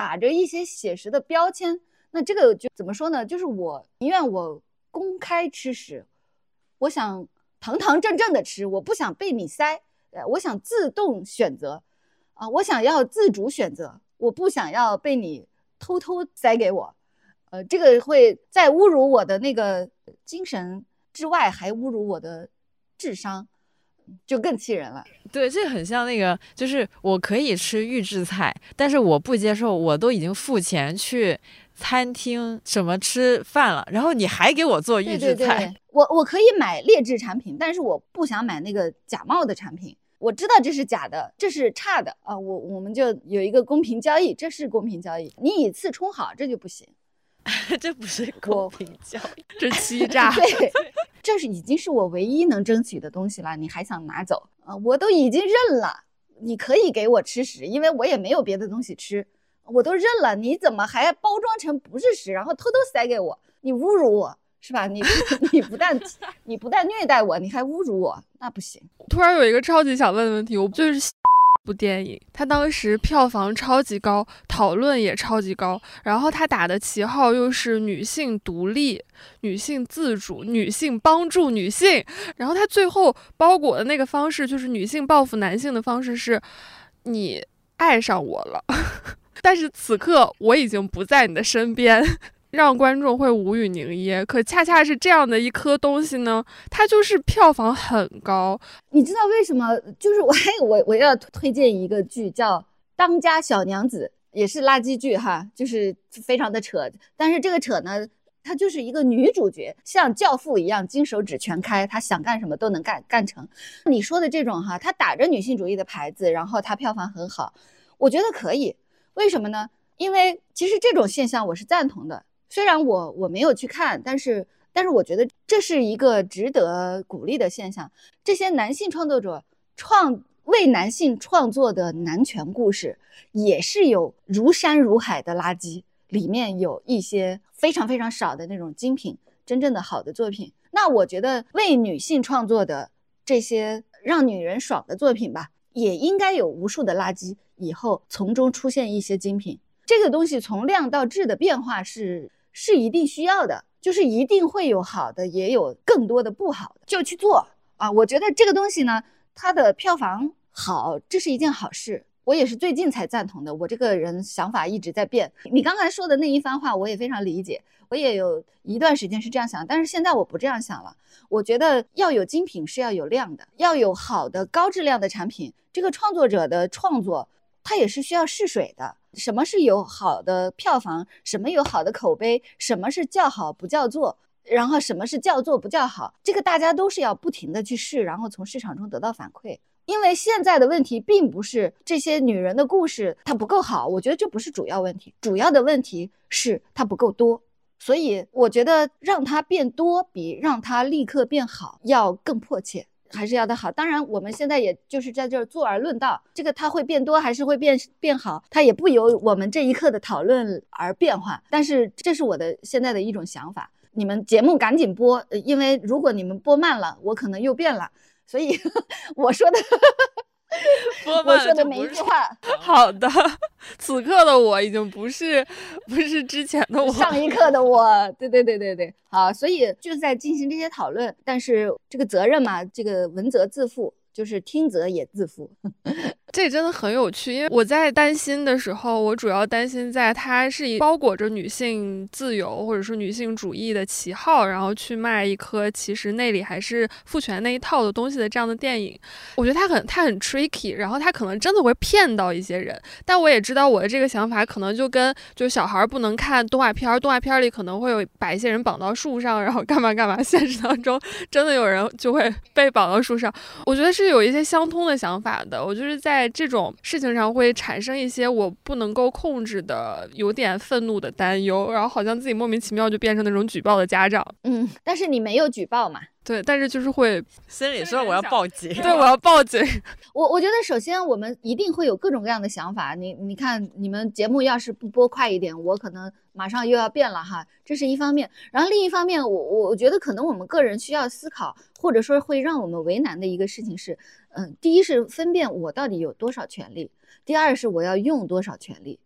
打着一些写实的标签。那这个就怎么说呢？就是我宁愿我公开吃食，我想堂堂正正的吃，我不想被你塞，呃，我想自动选择啊，我想要自主选择，我不想要被你偷偷塞给我。呃，这个会在侮辱我的那个精神之外，还侮辱我的智商，就更气人了。 对，这很像那个，就是我可以吃预制菜，但是我不接受，我都已经付钱去餐厅什么吃饭了，然后你还给我做预制菜。 对对对，我我可以买劣质产品，但是我不想买那个假冒的产品。我知道这是假的，这是差的啊，我我们就有一个公平交易，这是公平交易。你以次充好，这就不行。 这不是公平交易， 这欺诈。 对，这是已经是我唯一能争取的东西了，你还想拿走啊？我都已经认了，你可以给我吃屎，因为我也没有别的东西吃，我都认了，你怎么还包装成不是屎，然后偷偷塞给我？你侮辱我是吧？你你不但你不但虐待我，你还侮辱我，那不行。 突然有一个超级想问的问题，我就是部电影，它当时票房超级高，讨论也超级高，然后它打的旗号又是女性独立、女性自主、女性帮助女性，然后它最后包裹的那个方式就是女性报复男性的方式是，你爱上我了，但是此刻我已经不在你的身边。让观众会无语凝噎，可恰恰是这样的一颗东西呢，它就是票房很高。 你知道为什么？就是我还有我我要推荐一个剧叫《当家小娘子》，也是垃圾剧哈，就是非常的扯。但是这个扯呢，她就是一个女主角，像教父一样金手指全开，她想干什么都能干干成。你说的这种哈，她打着女性主义的牌子，然后她票房很好，我觉得可以。为什么呢？因为其实这种现象我是赞同的。虽然我我没有去看，但是但是我觉得这是一个值得鼓励的现象。这些男性创作者创为男性创作的男权故事，也是有如山如海的垃圾，里面有一些非常非常少的那种精品，真正的好的作品。那我觉得为女性创作的这些让女人爽的作品吧，也应该有无数的垃圾，以后从中出现一些精品。这个东西从量到质的变化是是一定需要的，就是一定会有好的，也有更多的不好的，就去做啊！我觉得这个东西呢，它的票房好，这是一件好事。我也是最近才赞同的，我这个人想法一直在变。你刚才说的那一番话，我也非常理解，我也有一段时间是这样想，但是现在我不这样想了。我觉得要有精品是要有量的，要有好的高质量的产品。这个创作者的创作，它也是需要试水的。什么是有好的票房，什么有好的口碑，什么是叫好不叫座，然后什么是叫座不叫好，这个大家都是要不停的去试，然后从市场中得到反馈。因为现在的问题并不是这些女人的故事它不够好，我觉得这不是主要问题，主要的问题是它不够多。所以我觉得让它变多比让它立刻变好要更迫切，还是要的好。当然我们现在也就是在这儿坐而论道，这个它会变多还是会变变好，它也不由我们这一刻的讨论而变化，但是这是我的现在的一种想法。你们节目赶紧播，因为如果你们播慢了，我可能又变了，所以我说的我说的每一句话。 好的，此刻的我已经不是不是之前的我， 上一刻的我。对对对对对，好，所以就在进行这些讨论，但是这个责任嘛，这个闻责自负，就是听责也自负。 这真的很有趣，因为我在担心的时候，我主要担心在它是以包裹着女性自由或者说女性主义的旗号，然后去卖一颗其实内里还是父权那一套的东西的这样的电影。我觉得它很它很 tricky， 然后它可能真的会骗到一些人。但我也知道我的这个想法可能就跟就小孩不能看动画片，动画片里可能会有把一些人绑到树上，然后干嘛干嘛，现实当中真的有人就会被绑到树上。我觉得是有一些相通的想法的，我就是在这种事情上会产生一些我不能够控制的有点愤怒的担忧，然后好像自己莫名其妙就变成那种举报的家长。 嗯，但是你没有举报嘛？ 对，但是就是会心里说我要报警， 对，我要报警。 我我觉得首先我们一定会有各种各样的想法。你你看你们节目要是不播快一点，我可能马上又要变了哈，这是一方面。然后另一方面，我我觉得可能我们个人需要思考，或者说会让我们为难的一个事情是，嗯，第一是分辨我到底有多少权利，第二是我要用多少权利。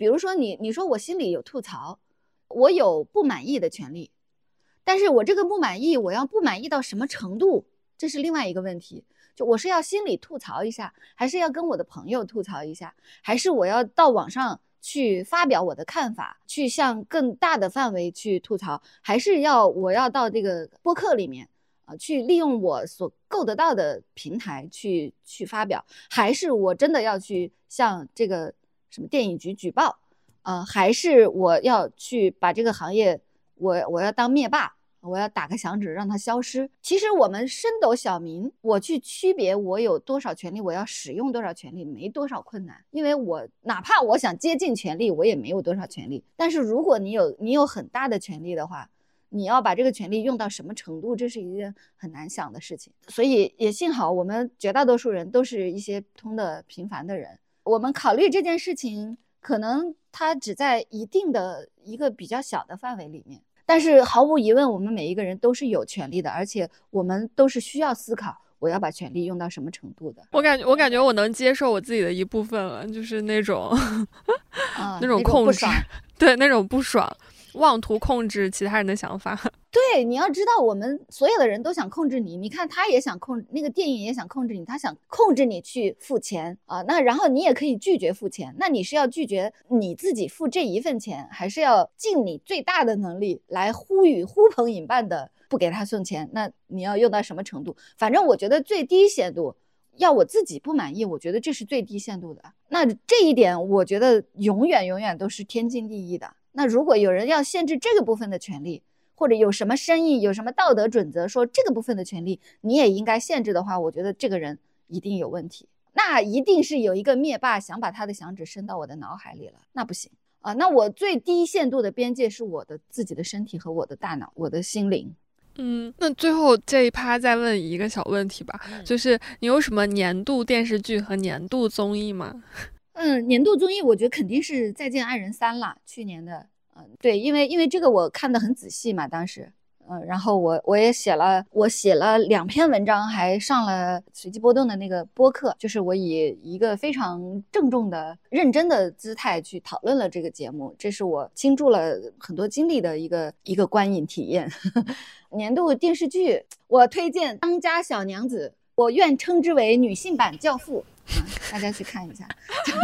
比如说你你说我心里有吐槽，我有不满意的权利，但是我这个不满意，我要不满意到什么程度，这是另外一个问题。就我是要心里吐槽一下，还是要跟我的朋友吐槽一下，还是我要到网上去发表我的看法，去向更大的范围去吐槽，还是要我要到这个播客里面啊、呃，去利用我所够得到的平台去去发表，还是我真的要去向这个什么电影局举报，呃，还是我要去把这个行业我我要当灭霸，我要打个响指让它消失。其实我们升斗小民，我去区别我有多少权利，我要使用多少权利，没多少困难。因为我哪怕我想接近权利，我也没有多少权利。但是如果你有你有很大的权利的话，你要把这个权利用到什么程度，这是一件很难想的事情。所以也幸好我们绝大多数人都是一些普通的平凡的人，我们考虑这件事情，可能它只在一定的一个比较小的范围里面。但是毫无疑问，我们每一个人都是有权利的，而且我们都是需要思考我要把权利用到什么程度的。 我感觉我感觉我能接受我自己的一部分了，就是那种、 啊、 那种控制，对，那种不爽，妄图控制其他人的想法。 对，你要知道我们所有的人都想控制你，你看他也想控制，那个电影也想控制你，他想控制你去付钱啊，那然后你也可以拒绝付钱，那你是要拒绝你自己付这一份钱，还是要尽你最大的能力来呼吁呼朋引伴的不给他送钱？那你要用到什么程度？反正我觉得最低限度要我自己不满意，我觉得这是最低限度的。那这一点我觉得永远永远都是天经地义的。那如果有人要限制这个部分的权利，或者有什么生意有什么道德准则说这个部分的权利你也应该限制的话，我觉得这个人一定有问题，那一定是有一个灭霸想把他的响指伸到我的脑海里了，那不行啊。那我最低限度的边界是我的自己的身体和我的大脑，我的心灵。 嗯，那最后这一趴再问一个小问题吧，嗯、就是你有什么年度电视剧和年度综艺吗？ 嗯，年度综艺我觉得肯定是《再见爱人三》啦，去年的。嗯，对，因为因为这个我看得很仔细嘛，当时，嗯，然后我我也写了，我写了两篇文章，还上了随机波动的那个播客，就是我以一个非常郑重的、认真的姿态去讨论了这个节目，这是我倾注了很多精力的一个一个观影体验。年度电视剧，我推荐《当家小娘子》，我愿称之为女性版《教父》。啊，大家去看一下，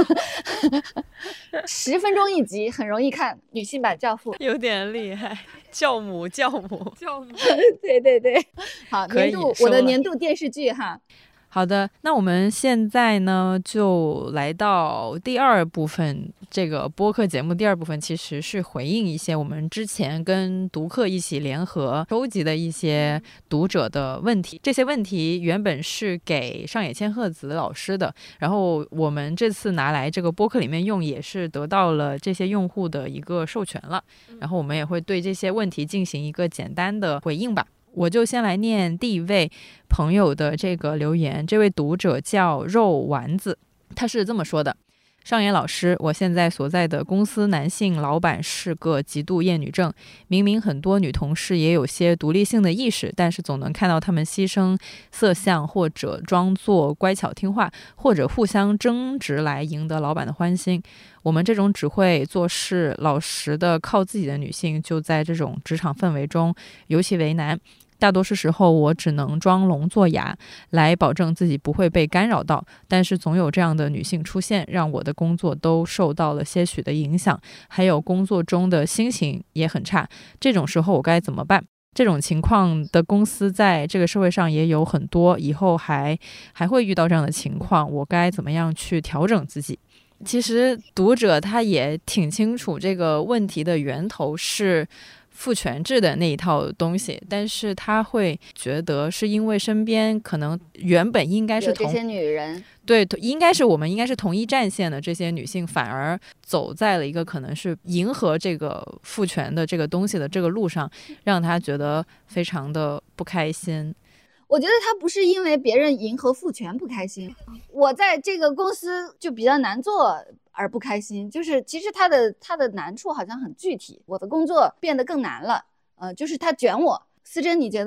十分钟一集，很容易看。女性版教父有点厉害，教母教母教母， 对对对，好，年度我的年度电视剧哈。 好的，那我们现在呢就来到第二部分，这个播客节目第二部分其实是回应一些我们之前跟读客一起联合收集的一些读者的问题。这些问题原本是给上野千鹤子老师的，然后我们这次拿来这个播客里面用，也是得到了这些用户的一个授权了，然后我们也会对这些问题进行一个简单的回应吧。我就先来念第一位朋友的这个留言，这位读者叫肉丸子，他是这么说的：上野老师，我现在所在的公司男性老板是个极度厌女症，明明很多女同事也有些独立性的意识，但是总能看到她们牺牲色相，或者装作乖巧听话，或者互相争执来赢得老板的欢心。我们这种只会做事老实的靠自己的女性，就在这种职场氛围中尤其为难。大多数时候我只能装聋作哑来保证自己不会被干扰到，但是总有这样的女性出现，让我的工作都受到了些许的影响，还有工作中的心情也很差。这种时候我该怎么办？这种情况的公司在这个社会上也有很多，以后还还会遇到这样的情况，我该怎么样去调整自己？其实读者他也挺清楚这个问题的源头是父权制的那一套东西，但是他会觉得是因为身边可能原本应该是同有这些女人， 对，应该是我们应该是同一战线的这些女性，反而走在了一个可能是迎合这个父权的这个东西的这个路上，让他觉得非常的不开心。 我觉得他不是因为别人迎合父权不开心，我在这个公司就比较难做而不开心，就是其实他的他的难处好像很具体，我的工作变得更难了，呃，就是他卷我。思珍你觉得呢？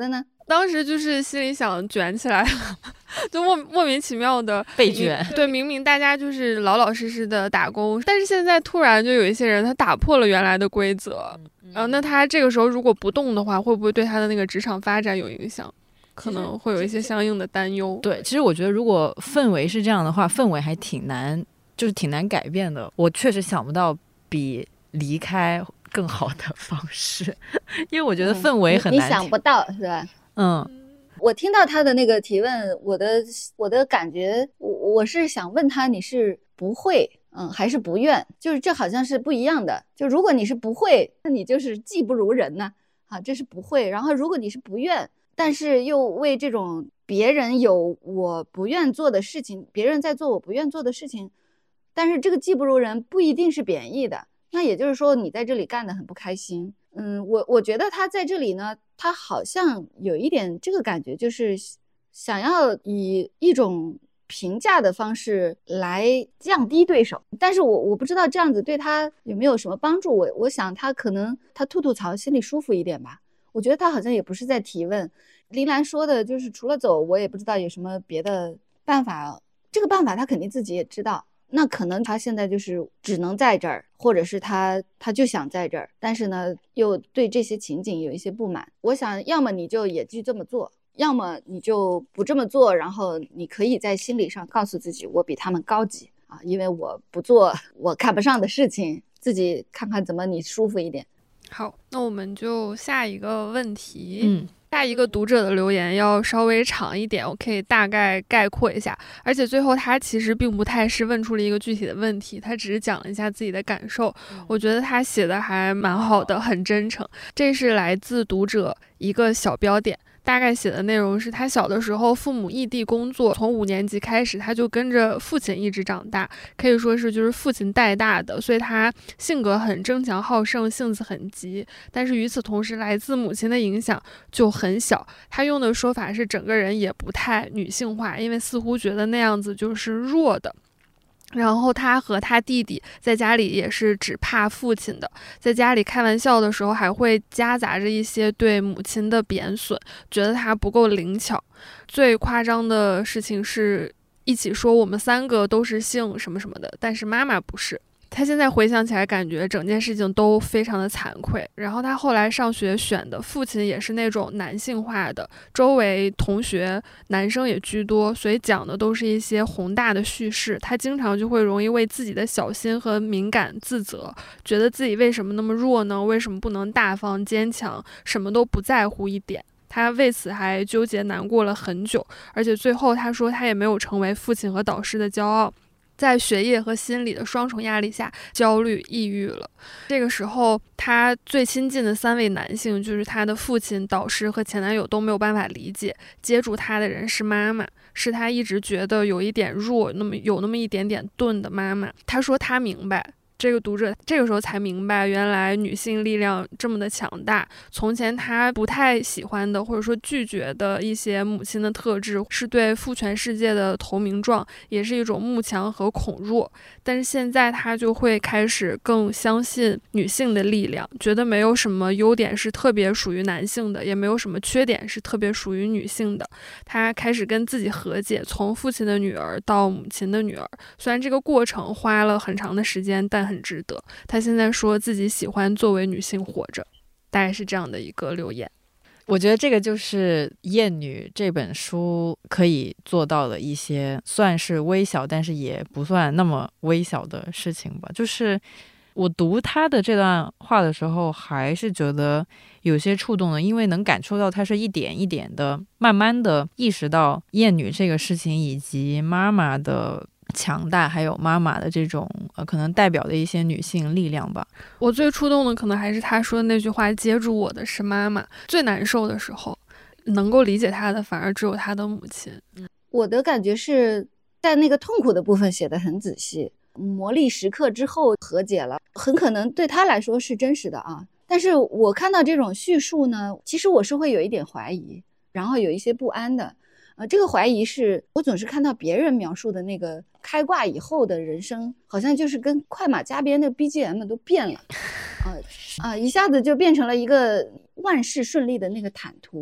当时就是心里想卷起来了，就莫莫名其妙的被卷。 对，明明大家就是老老实实的打工，但是现在突然就有一些人他打破了原来的规则，然后、嗯呃、那他这个时候如果不动的话，会不会对他的那个职场发展有影响？可能会有一些相应的担忧。 对，其实我觉得如果氛围是这样的话，氛围还挺难，就是挺难改变的。我确实想不到比离开更好的方式，因为我觉得氛围很难、 嗯、你, 你想不到是吧？ 嗯， 我听到他的那个提问，我的我的感觉，我我是想问他，你是不会，嗯，还是不愿？就是这好像是不一样的。就如果你是不会，那你就是技不如人呢、啊，啊，这是不会。然后如果你是不愿，但是又为这种别人有我不愿做的事情，别人在做我不愿做的事情，但是这个技不如人不一定是贬义的。那也就是说，你在这里干得很不开心。嗯，我我觉得他在这里呢，他好像有一点这个感觉，就是想要以一种评价的方式来降低对手。但是我我不知道这样子对他有没有什么帮助。我我想他可能他吐吐槽心里舒服一点吧。我觉得他好像也不是在提问。林兰说的就是除了走，我也不知道有什么别的办法。这个办法他肯定自己也知道。那可能他现在就是只能在这儿，或者是他他就想在这儿，但是呢又对这些情景有一些不满。我想要么你就也去这么做，要么你就不这么做，然后你可以在心理上告诉自己我比他们高级啊，因为我不做我看不上的事情，自己看看怎么你舒服一点。 好，那我们就下一个问题。 嗯， 下一个读者的留言要稍微长一点，我可以大概概括一下。而且最后他其实并不太是问出了一个具体的问题，他只是讲了一下自己的感受。嗯、我觉得他写的还蛮好的，很真诚。这是来自读者一个小标点。大概写的内容是他小的时候父母异地工作，从五年级开始他就跟着父亲一直长大，可以说是就是父亲带大的，所以他性格很争强好胜，性子很急。但是与此同时来自母亲的影响就很小，他用的说法是整个人也不太女性化，因为似乎觉得那样子就是弱的。然后他和他弟弟在家里也是只怕父亲的，在家里开玩笑的时候还会夹杂着一些对母亲的贬损，觉得他不够灵巧。最夸张的事情是一起说我们三个都是姓什么什么的，但是妈妈不是。他现在回想起来感觉整件事情都非常的惭愧。然后他后来上学选的父亲也是那种男性化的，周围同学男生也居多，所以讲的都是一些宏大的叙事。他经常就会容易为自己的小心和敏感自责，觉得自己为什么那么弱呢？为什么不能大方坚强，什么都不在乎一点？他为此还纠结难过了很久，而且最后他说他也没有成为父亲和导师的骄傲，在学业和心理的双重压力下焦虑抑郁了。这个时候他最亲近的三位男性，就是他的父亲、导师和前男友都没有办法理解，接住他的人是妈妈，是他一直觉得有一点弱，那么有那么一点点钝的妈妈。他说他明白，这个读者这个时候才明白，原来女性力量这么的强大。从前他不太喜欢的，或者说拒绝的一些母亲的特质，是对父权世界的投名状，也是一种慕强和恐弱。但是现在他就会开始更相信女性的力量，觉得没有什么优点是特别属于男性的，也没有什么缺点是特别属于女性的。他开始跟自己和解，从父亲的女儿到母亲的女儿。虽然这个过程花了很长的时间，但很值得。他现在说自己喜欢作为女性活着，大概是这样的一个留言。 我觉得这个就是《厌女》这本书可以做到的一些算是微小但是也不算那么微小的事情吧。就是我读他的这段话的时候还是觉得有些触动的，因为能感受到他是一点一点的慢慢的意识到厌女这个事情，以及妈妈的强大，还有妈妈的这种呃，可能代表的一些女性力量吧。 我最触动的可能还是他说的那句话，接住我的是妈妈。最难受的时候，能够理解他的反而只有他的母亲。 我的感觉是在那个痛苦的部分写得很仔细，磨砺时刻之后和解了，很可能对他来说是真实的啊。但是我看到这种叙述呢，其实我是会有一点怀疑，然后有一些不安的。呃，这个怀疑是我总是看到别人描述的那个开挂以后的人生，好像就是跟快马加鞭的 B G M 都变了，啊、呃、啊，一下子就变成了一个万事顺利的那个坦途。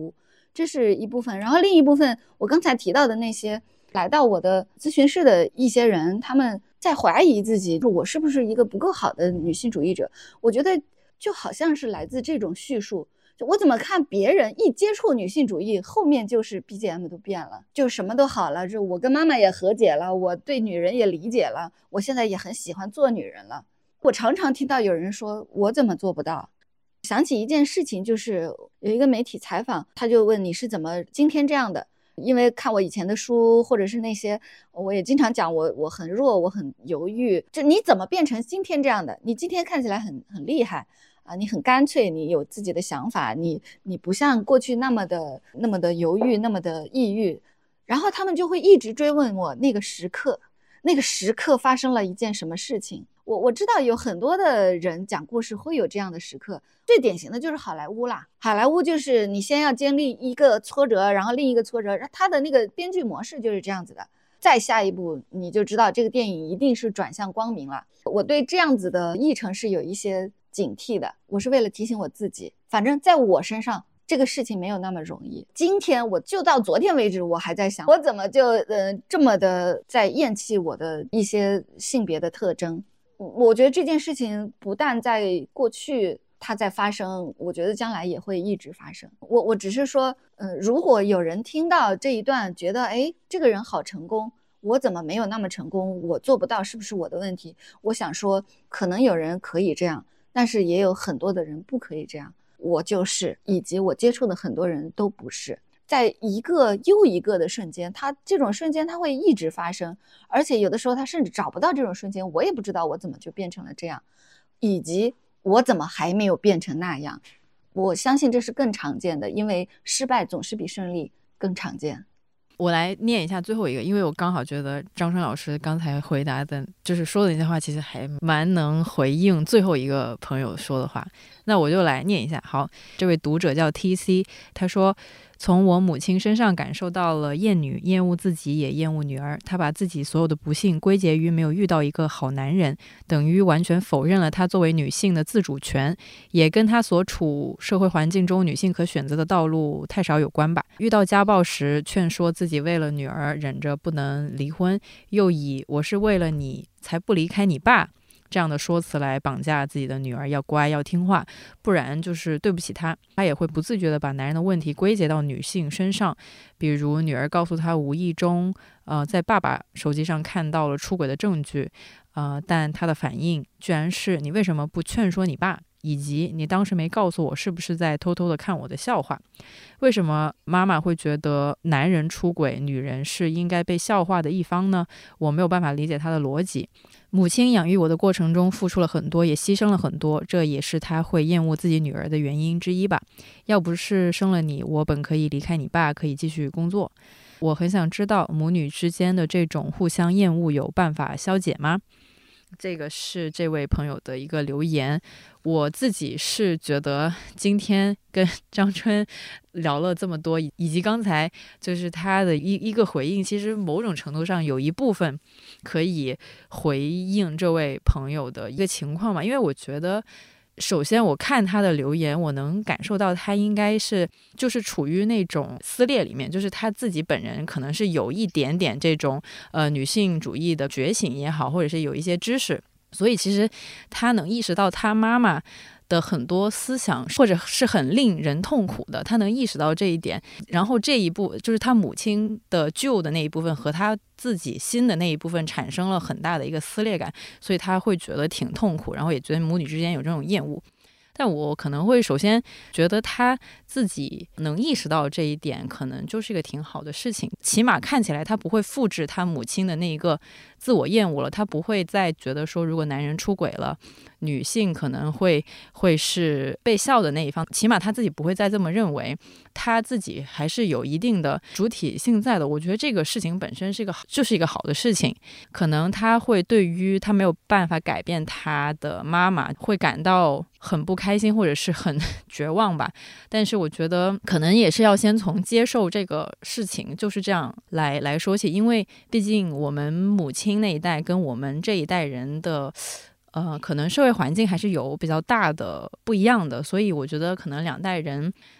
这是一部分。然后另一部分，我刚才提到的那些来到我的咨询室的一些人，他们在怀疑自己，我是不是一个不够好的女性主义者。我觉得就好像是来自这种叙述，就我怎么看别人一接触女性主义，后面就是 B G M 都变了，就什么都好了，就我跟妈妈也和解了，我对女人也理解了，我现在也很喜欢做女人了。我常常听到有人说我怎么做不到。想起一件事情，就是有一个媒体采访，他就问你是怎么今天这样的，因为看我以前的书，或者是那些我也经常讲我我很弱，我很犹豫，就你怎么变成今天这样的？你今天看起来很很厉害啊，你很干脆，你有自己的想法，你你不像过去那么的那么的犹豫，那么的抑郁。然后他们就会一直追问我那个时刻，那个时刻发生了一件什么事情。我我知道有很多的人讲故事会有这样的时刻，最典型的就是好莱坞啦。好莱坞就是你先要经历一个挫折，然后另一个挫折，他的那个编剧模式就是这样子的。再下一步你就知道这个电影一定是转向光明了。我对这样子的议程是有一些警惕的，我是为了提醒我自己，反正在我身上这个事情没有那么容易。今天我就到昨天为止，我还在想，我怎么就呃这么的在厌弃我的一些性别的特征。我觉得这件事情不但在过去它在发生，我觉得将来也会一直发生。我我只是说，呃，如果有人听到这一段，觉得哎，这个人好成功，我怎么没有那么成功？我做不到，是不是我的问题？我想说，可能有人可以这样，但是也有很多的人不可以这样。我就是，以及我接触的很多人都不是。在一个又一个的瞬间，它这种瞬间它会一直发生，而且有的时候它甚至找不到这种瞬间，我也不知道我怎么就变成了这样，以及我怎么还没有变成那样。我相信这是更常见的，因为失败总是比胜利更常见。 我来念一下最后一个，因为我刚好觉得张生老师刚才回答的就是说的那些话其实还蛮能回应最后一个朋友说的话，那我就来念一下。好，这位读者叫 T C， 他说，从我母亲身上感受到了厌女，厌恶自己也厌恶女儿。她把自己所有的不幸归结于没有遇到一个好男人，等于完全否认了她作为女性的自主权，也跟她所处社会环境中女性可选择的道路太少有关吧。遇到家暴时劝说自己为了女儿忍着不能离婚，又以我是为了你才不离开你爸这样的说辞来绑架自己的女儿要乖要听话，不然就是对不起她。她也会不自觉地把男人的问题归结到女性身上，比如女儿告诉她无意中呃，在爸爸手机上看到了出轨的证据，呃，但她的反应居然是你为什么不劝说你爸，以及你当时没告诉我是不是在偷偷的看我的笑话。为什么妈妈会觉得男人出轨女人是应该被笑话的一方呢？我没有办法理解她的逻辑。母亲养育我的过程中付出了很多，也牺牲了很多，这也是她会厌恶自己女儿的原因之一吧。要不是生了你，我本可以离开你爸，可以继续工作。我很想知道母女之间的这种互相厌恶有办法消解吗？这个是这位朋友的一个留言。我自己是觉得今天跟张春聊了这么多，以及刚才就是他的一一个回应，其实某种程度上有一部分可以回应这位朋友的一个情况嘛。因为我觉得首先我看他的留言，我能感受到他应该是就是处于那种撕裂里面，就是他自己本人可能是有一点点这种呃女性主义的觉醒也好，或者是有一些知识，所以其实他能意识到他妈妈的很多思想或者是很令人痛苦的，他能意识到这一点，然后这一步就是他母亲的旧的那一部分和他自己新的那一部分产生了很大的一个撕裂感，所以他会觉得挺痛苦，然后也觉得母女之间有这种厌恶。但我可能会首先觉得他自己能意识到这一点可能就是一个挺好的事情，起码看起来他不会复制他母亲的那一个自我厌恶了，他不会再觉得说如果男人出轨了，女性可能会会是被笑的那一方，起码他自己不会再这么认为，他自己还是有一定的主体性在的。我觉得这个事情本身是一个就是一个好的事情，可能他会对于他没有办法改变他的妈妈会感到很不开心或者是很绝望吧，但是我觉得可能也是要先从接受这个事情就是这样来来说起，因为毕竟我们母亲那一代跟我们这一代人的呃，可能社会环境还是有比较大的不一样的，所以我觉得可能两代人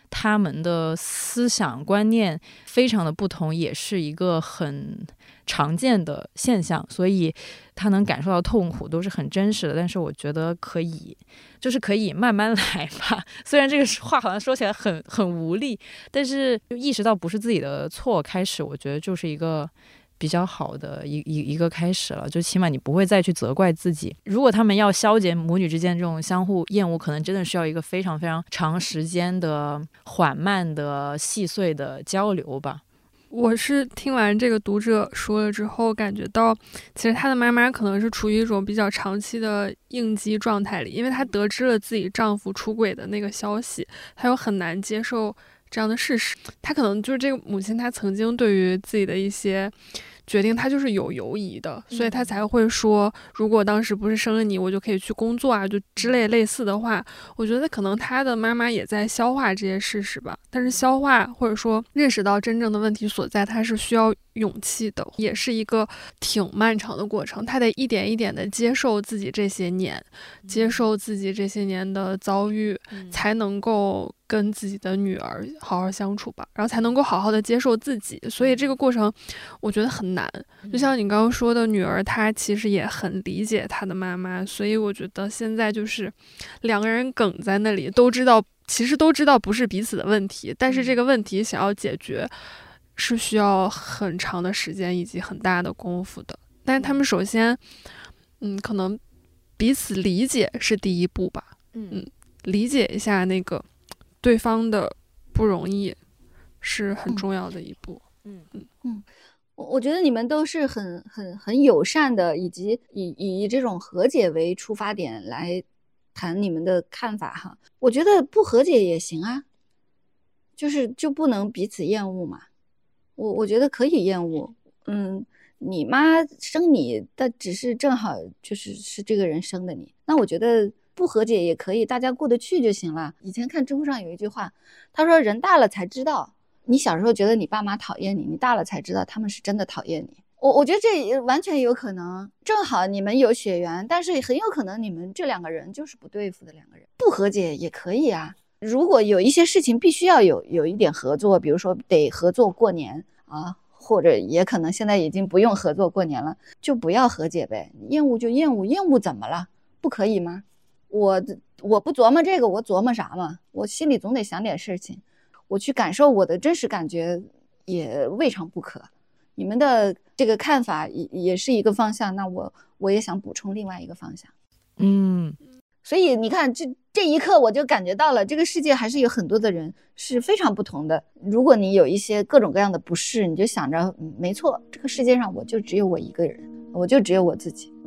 他们的思想观念非常的不同，也是一个很常见的现象，所以他能感受到痛苦都是很真实的。但是我觉得可以就是可以慢慢来吧，虽然这个话好像说起来很很无力，但是就意识到不是自己的错开始，我觉得就是一个比较好的一一一个开始了，就起码你不会再去责怪自己。如果他们要消解母女之间这种相互厌恶，可能真的需要一个非常非常长时间的缓慢的细碎的交流吧。 我是听完这个读者说了之后，感觉到其实她的妈妈可能是处于一种比较长期的应激状态里，因为她得知了自己丈夫出轨的那个消息，她又很难接受这样的事实。她可能就是这个母亲，她曾经对于自己的一些决定，她就是有犹疑的，所以她才会说，如果当时不是生了你，我就可以去工作啊，就之类类似的话。我觉得可能她的妈妈也在消化这些事实吧，但是消化或者说认识到真正的问题所在，她是需要勇气的，也是一个挺漫长的过程。她得一点一点的接受自己这些年，接受自己这些年的遭遇，才能够跟自己的女儿好好相处吧，然后才能够好好的接受自己。所以这个过程我觉得很难，就像你刚刚说的，女儿她其实也很理解她的妈妈，所以我觉得现在就是两个人梗在那里，都知道其实都知道不是彼此的问题，但是这个问题想要解决是需要很长的时间以及很大的功夫的。但是他们首先嗯，可能彼此理解是第一步吧。嗯，理解一下那个对方的不容易是很重要的一步。 嗯嗯嗯，我我觉得你们都是很很很友善的，以及以以这种和解为出发点来谈你们的看法哈。我觉得不和解也行啊，就是就不能彼此厌恶嘛。我我觉得可以厌恶，嗯，你妈生你，但只是正好就是是这个人生的你，那我觉得不和解也可以，大家过得去就行了。以前看知乎上有一句话，他说人大了才知道，你小时候觉得你爸妈讨厌你，你大了才知道他们是真的讨厌你。我我觉得这完全有可能，正好你们有血缘，但是很有可能你们这两个人就是不对付的两个人，不和解也可以啊。如果有一些事情必须要有有一点合作，比如说得合作过年啊，或者也可能现在已经不用合作过年了，就不要和解呗。厌恶就厌恶，厌恶怎么了？不可以吗？我我不琢磨这个，我琢磨啥嘛？我心里总得想点事情，我去感受我的真实感觉也未尝不可。你们的这个看法也也是一个方向，那我我也想补充另外一个方向。 嗯， 所以你看，这这一刻我就感觉到了，这个世界还是有很多的人是非常不同的。如果你有一些各种各样的不适，你就想着，嗯，没错，这个世界上我就只有我一个人，我就只有我自己。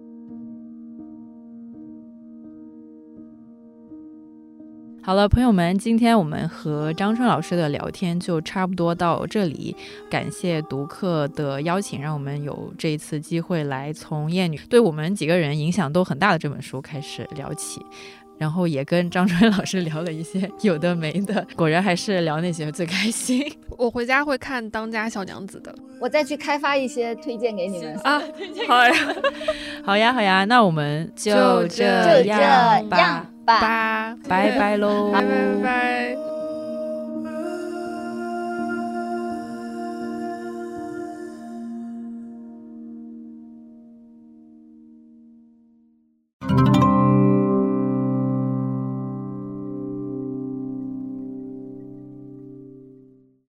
好了，朋友们，今天我们和张春老师的聊天就差不多到这里。感谢读客的邀请，让我们有这一次机会来从厌女对我们几个人影响都很大的这本书开始聊起，然后也跟张春老师聊了一些有的没的，果然还是聊那些最开心。 我回家会看《当家小娘子》的， 我再去开发一些推荐给你们啊。好呀， 好呀，好呀，那我们就就这样吧， 样吧， 拜拜拜喽， 拜拜拜。